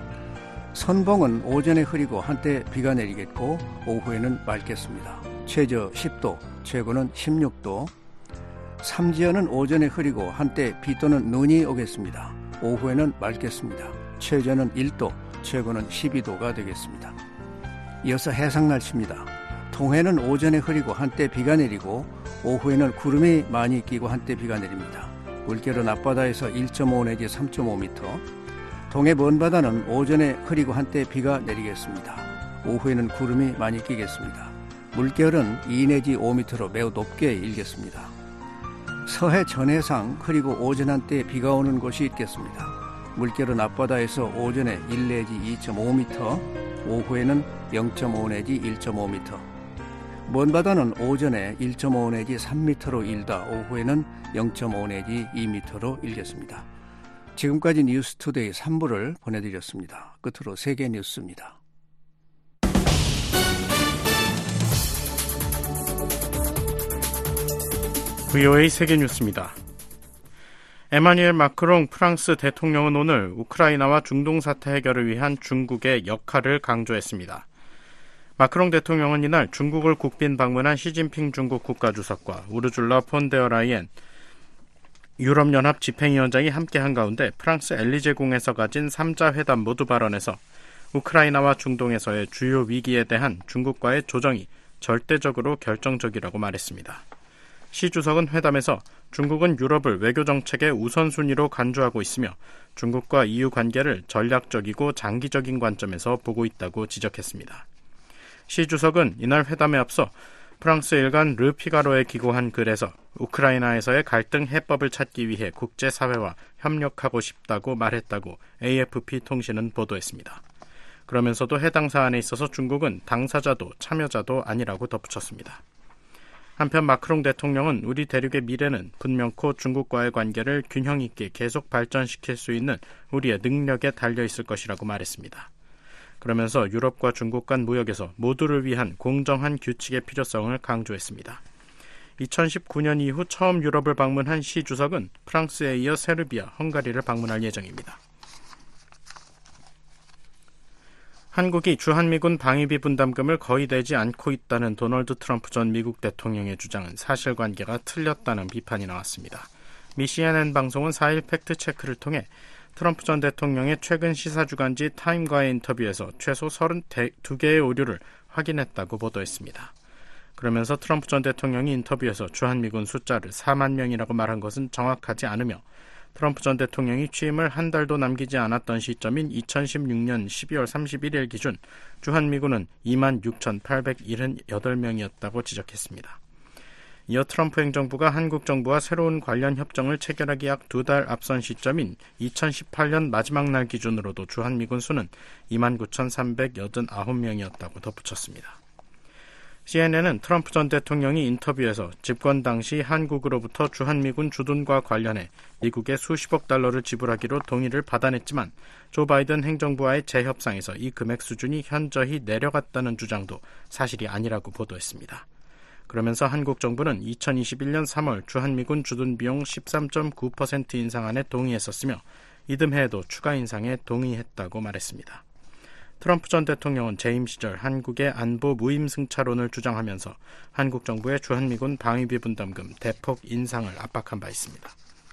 선봉은 오전에 흐리고 한때 비가 내리겠고 오후에는 맑겠습니다. 최저 십 도, 최고는 십육 도. 삼지연은 오전에 흐리고 한때 비 또는 눈이 오겠습니다. 오후에는 맑겠습니다. 최저는 일 도, 최고는 십이 도가 되겠습니다. 이어서 해상 날씨입니다. 동해는 오전에 흐리고 한때 비가 내리고 오후에는 구름이 많이 끼고 한때 비가 내립니다. 물결은 앞바다에서 일 점 오 내지 삼 점 오 미터. 동해 먼바다는 오전에 흐리고 한때 비가 내리겠습니다. 오후에는 구름이 많이 끼겠습니다. 물결은 이 내지 오 미터로 매우 높게 일겠습니다. 서해 전해상 흐리고 오전 한때 비가 오는 곳이 있겠습니다. 물결은 앞바다에서 오전에 일 내지 이 점 오 미터, 오후에는 영 점 오 내지 일 점 오 미터. 먼바다는 오전에 일 점 오 내지 삼 미터로 일다 오후에는 영 점 오 내지 이 미터로 일겠습니다. 지금까지 뉴스투데이 삼 부를 보내드렸습니다. 끝으로 세계 뉴스입니다. 브이오에이 세계뉴스입니다. 에마뉘엘 마크롱 프랑스 대통령은 오늘 우크라이나와 중동 사태 해결을 위한 중국의 역할을 강조했습니다. 마크롱 대통령은 이날 중국을 국빈 방문한 시진핑 중국 국가주석과 우르줄라 폰데어라이엔 유럽연합 집행위원장이 함께한 가운데 프랑스 엘리제궁에서 가진 삼 자 회담 모두 발언에서 우크라이나와 중동에서의 주요 위기에 대한 중국과의 조정이 절대적으로 결정적이라고 말했습니다. 시 주석은 회담에서 중국은 유럽을 외교정책의 우선순위로 간주하고 있으며 중국과 이유 관계를 전략적이고 장기적인 관점에서 보고 있다고 지적했습니다. 시 주석은 이날 회담에 앞서 프랑스 일간 르 피가로에 기고한 글에서 우크라이나에서의 갈등 해법을 찾기 위해 국제사회와 협력하고 싶다고 말했다고 에이에프피 통신은 보도했습니다. 그러면서도 해당 사안에 있어서 중국은 당사자도 참여자도 아니라고 덧붙였습니다. 한편 마크롱 대통령은 우리 대륙의 미래는 분명코 중국과의 관계를 균형 있게 계속 발전시킬 수 있는 우리의 능력에 달려있을 것이라고 말했습니다. 그러면서 유럽과 중국 간 무역에서 모두를 위한 공정한 규칙의 필요성을 강조했습니다. 이천십구 년 이후 처음 유럽을 방문한 시 주석은 프랑스에 이어 세르비아, 헝가리를 방문할 예정입니다. 한국이 주한미군 방위비 분담금을 거의 내지 않고 있다는 도널드 트럼프 전 미국 대통령의 주장은 사실관계가 틀렸다는 비판이 나왔습니다. 미 씨엔엔 방송은 사 일 팩트체크를 통해 트럼프 전 대통령의 최근 시사주간지 타임과의 인터뷰에서 최소 서른두 개의 오류를 확인했다고 보도했습니다. 그러면서 트럼프 전 대통령이 인터뷰에서 주한미군 숫자를 사만 명이라고 말한 것은 정확하지 않으며 트럼프 전 대통령이 취임을 한 달도 남기지 않았던 시점인 이천십육 년 십이월 삼십일일 기준 주한미군은 이만 육천팔백칠십팔 명이었다고 지적했습니다. 이어 트럼프 행정부가 한국 정부와 새로운 관련 협정을 체결하기 약 두 달 앞선 시점인 이천십팔 년 마지막 날 기준으로도 주한미군 수는 이만 구천삼백팔십구 명이었다고 덧붙였습니다. 씨엔엔은 트럼프 전 대통령이 인터뷰에서 집권 당시 한국으로부터 주한미군 주둔과 관련해 미국에 수십억 달러를 지불하기로 동의를 받아냈지만 조 바이든 행정부와의 재협상에서 이 금액 수준이 현저히 내려갔다는 주장도 사실이 아니라고 보도했습니다. 그러면서 한국 정부는 이천이십일 년 삼월 주한미군 주둔 비용 십삼 점 구 퍼센트 인상안에 동의했었으며 이듬해에도 추가 인상에 동의했다고 말했습니다. 트럼프 전 대통령은 재임 시절 한국의 안보 무임승차론을 주장하면서 한국 정부의 주한미군 방위비 분담금 대폭 인상을 압박한 바 있습니다.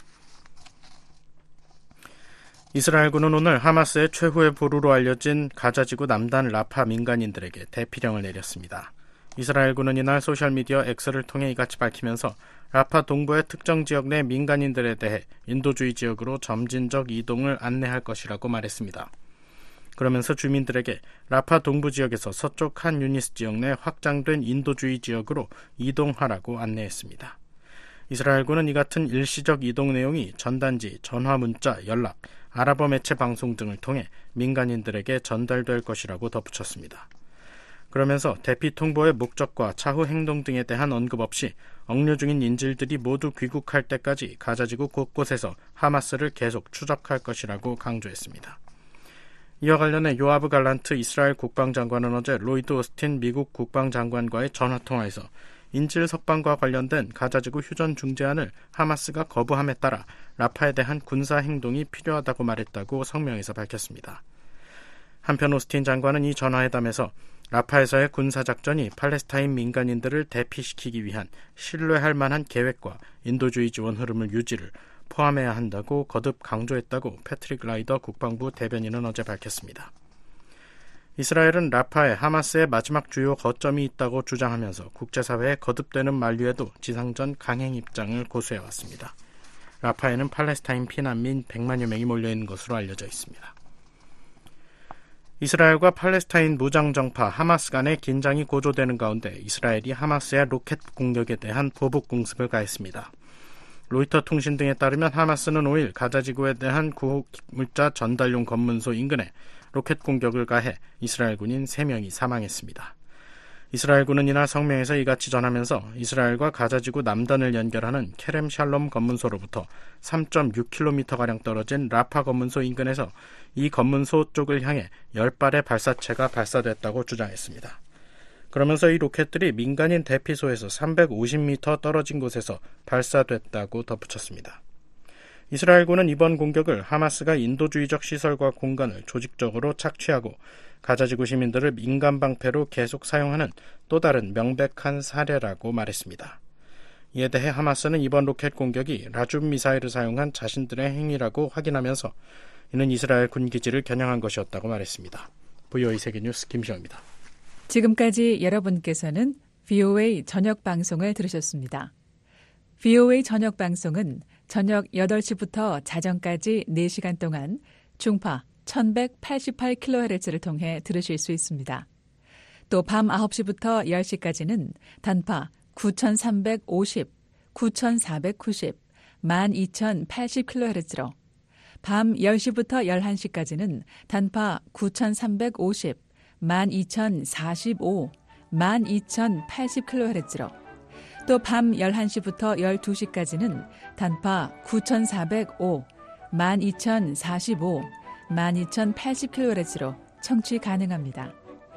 이스라엘군은 오늘 하마스의 최후의 보루로 알려진 가자지구 남단 라파 민간인들에게 대피령을 내렸습니다. 이스라엘군은 이날 소셜미디어 X를 통해 이같이 밝히면서 라파 동부의 특정 지역 내 민간인들에 대해 인도주의 지역으로 점진적 이동을 안내할 것이라고 말했습니다. 그러면서 주민들에게 라파 동부 지역에서 서쪽 한 유니스 지역 내 확장된 인도주의 지역으로 이동하라고 안내했습니다. 이스라엘군은 이 같은 일시적 이동 내용이 전단지, 전화 문자, 연락, 아랍어 매체 방송 등을 통해 민간인들에게 전달될 것이라고 덧붙였습니다. 그러면서 대피 통보의 목적과 차후 행동 등에 대한 언급 없이 억류 중인 인질들이 모두 귀국할 때까지 가자지구 곳곳에서 하마스를 계속 추적할 것이라고 강조했습니다. 이와 관련해 요아브 갈란트 이스라엘 국방장관은 어제 로이드 오스틴 미국 국방장관과의 전화통화에서 인질 석방과 관련된 가자지구 휴전 중재안을 하마스가 거부함에 따라 라파에 대한 군사 행동이 필요하다고 말했다고 성명에서 밝혔습니다. 한편 오스틴 장관은 이 전화회담에서 라파에서의 군사작전이 팔레스타인 민간인들을 대피시키기 위한 신뢰할 만한 계획과 인도주의 지원 흐름을 유지를 포함해야 한다고 거듭 강조했다고 패트릭 라이더 국방부 대변인은 어제 밝혔습니다. 이스라엘은 라파에 하마스의 마지막 주요 거점이 있다고 주장하면서 국제사회에 거듭되는 만류에도 지상전 강행 입장을 고수해왔습니다. 라파에는 팔레스타인 피난민 백만여 명이 몰려있는 것으로 알려져 있습니다. 이스라엘과 팔레스타인 무장정파 하마스 간의 긴장이 고조되는 가운데 이스라엘이 하마스의 로켓 공격에 대한 보복 공습을 가했습니다. 로이터 통신 등에 따르면 하마스는 오일 가자지구에 대한 구호물자 전달용 검문소 인근에 로켓 공격을 가해 이스라엘 군인 세 명이 사망했습니다. 이스라엘군은 이날 성명에서 이같이 전하면서 이스라엘과 가자지구 남단을 연결하는 케렘 샬롬 검문소로부터 삼 점 육 킬로미터가량 떨어진 라파 검문소 인근에서 이 검문소 쪽을 향해 십 발의 발사체가 발사됐다고 주장했습니다. 그러면서 이 로켓들이 민간인 대피소에서 삼백오십 미터 떨어진 곳에서 발사됐다고 덧붙였습니다. 이스라엘군은 이번 공격을 하마스가 인도주의적 시설과 공간을 조직적으로 착취하고 가자지구 시민들을 민간 방패로 계속 사용하는 또 다른 명백한 사례라고 말했습니다. 이에 대해 하마스는 이번 로켓 공격이 라줌 미사일을 사용한 자신들의 행위라고 확인하면서 이는 이스라엘 군기지를 겨냥한 것이었다고 말했습니다. 브이오에이 세계뉴스 김시영입니다. 지금까지 여러분께서는 브이오에이 저녁 방송을 들으셨습니다. 브이오에이 저녁 방송은 저녁 여덟 시부터 자정까지 네 시간 동안 중파 천백팔십팔 킬로헤르츠를 통해 들으실 수 있습니다. 또 밤 아홉 시부터 열 시까지는 단파 구천삼백오십, 구천사백구십, 만 이천팔십 킬로헤르츠로 밤 열 시부터 열한 시까지는 단파 구천삼백오십, 만 이천사십오, 만 이천팔십 킬로헤르츠로 또 밤 열한 시부터 열두 시까지는 단파 구천사백오, 만 이천사십오, 만 이천팔십 킬로헤르츠로 청취 가능합니다.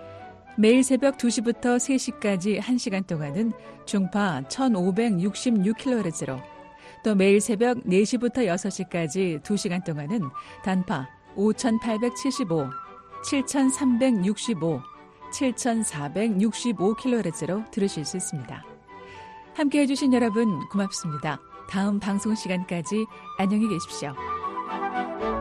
매일 새벽 두 시부터 세 시까지 한 시간 동안은 중파 천오백육십육 킬로헤르츠로 또 매일 새벽 네 시부터 여섯 시까지 두 시간 동안은 단파 오천팔백칠십오, 칠천삼백육십오, 칠천사백육십오 킬로헤르츠로 들으실 수 있습니다. 함께해 주신 여러분 고맙습니다. 다음 방송 시간까지 안녕히 계십시오.